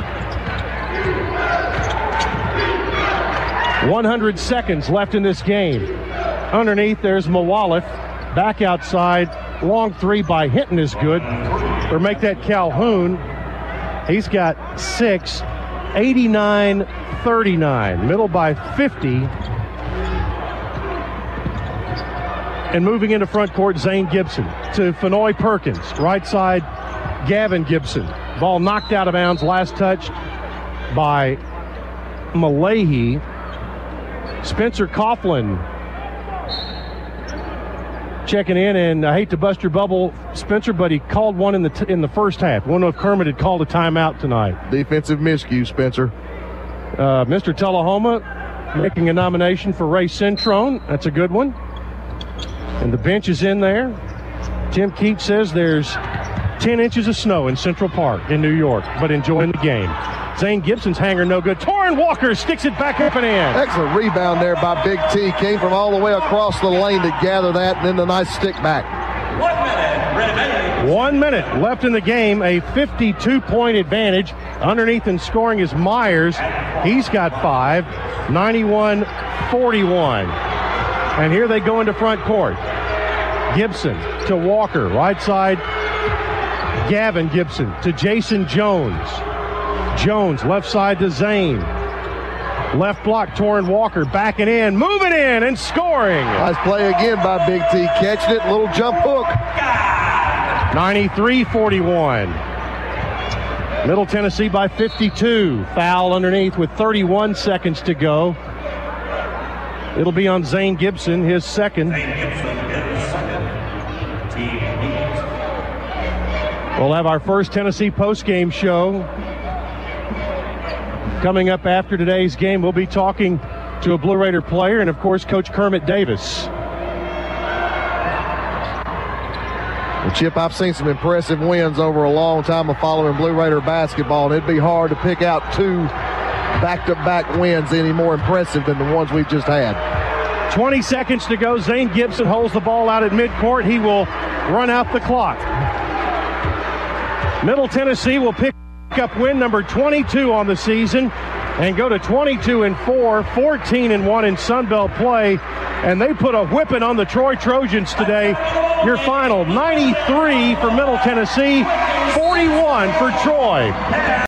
one hundred seconds left in this game. Underneath, there's Mawalith. Back outside. Long three by Hinton is good. Or make that Calhoun. He's got six. eighty-nine thirty-nine. Middle by fifty. And moving into front court, Zane Gibson to Fenoy Perkins. Right side, Gavin Gibson. Ball knocked out of bounds. Last touch by Malahi. Spencer Coughlin checking in, and I hate to bust your bubble, Spencer, but he called one in the t- in the first half. I don't know if Kermit had called a timeout tonight. Defensive miscue, Spencer. Uh, Mister Tullahoma making a nomination for Ray Centrone. That's a good one. And the bench is in there. Tim Keach says there's ten inches of snow in Central Park in New York, but enjoying the game. Zane Gibson's hanger no good. Torrin Walker sticks it back up and in. Excellent rebound there by Big T. Came from all the way across the lane to gather that, and then the nice stick back. One minute remaining. One minute left in the game. A fifty-two point advantage. Underneath in scoring is Myers. He's got five. ninety-one forty-one. And here they go into front court. Gibson to Walker. Right side, Gavin Gibson to Jason Jones. Jones, left side to Zane. Left block, Torrin Walker backing in, moving in, and scoring. Nice play again by Big T. Catching it, little jump hook. ninety-three forty-one. Middle Tennessee by fifty-two. Foul underneath with thirty-one seconds to go. It'll be on Zane Gibson, his second. We'll have our first Tennessee postgame show coming up after today's game. We'll be talking to a Blue Raider player and, of course, Coach Kermit Davis. Well, Chip, I've seen some impressive wins over a long time of following Blue Raider basketball, and it'd be hard to pick out two back-to-back wins any more impressive than the ones we've just had. twenty seconds to go. Zane Gibson holds the ball out at midcourt. He will run out the clock. Middle Tennessee will pick up win number twenty-two on the season and go to twenty-two and four, fourteen and one in Sun Belt play. And they put a whipping on the Troy Trojans today. Your final, ninety-three for Middle Tennessee, forty-one for Troy.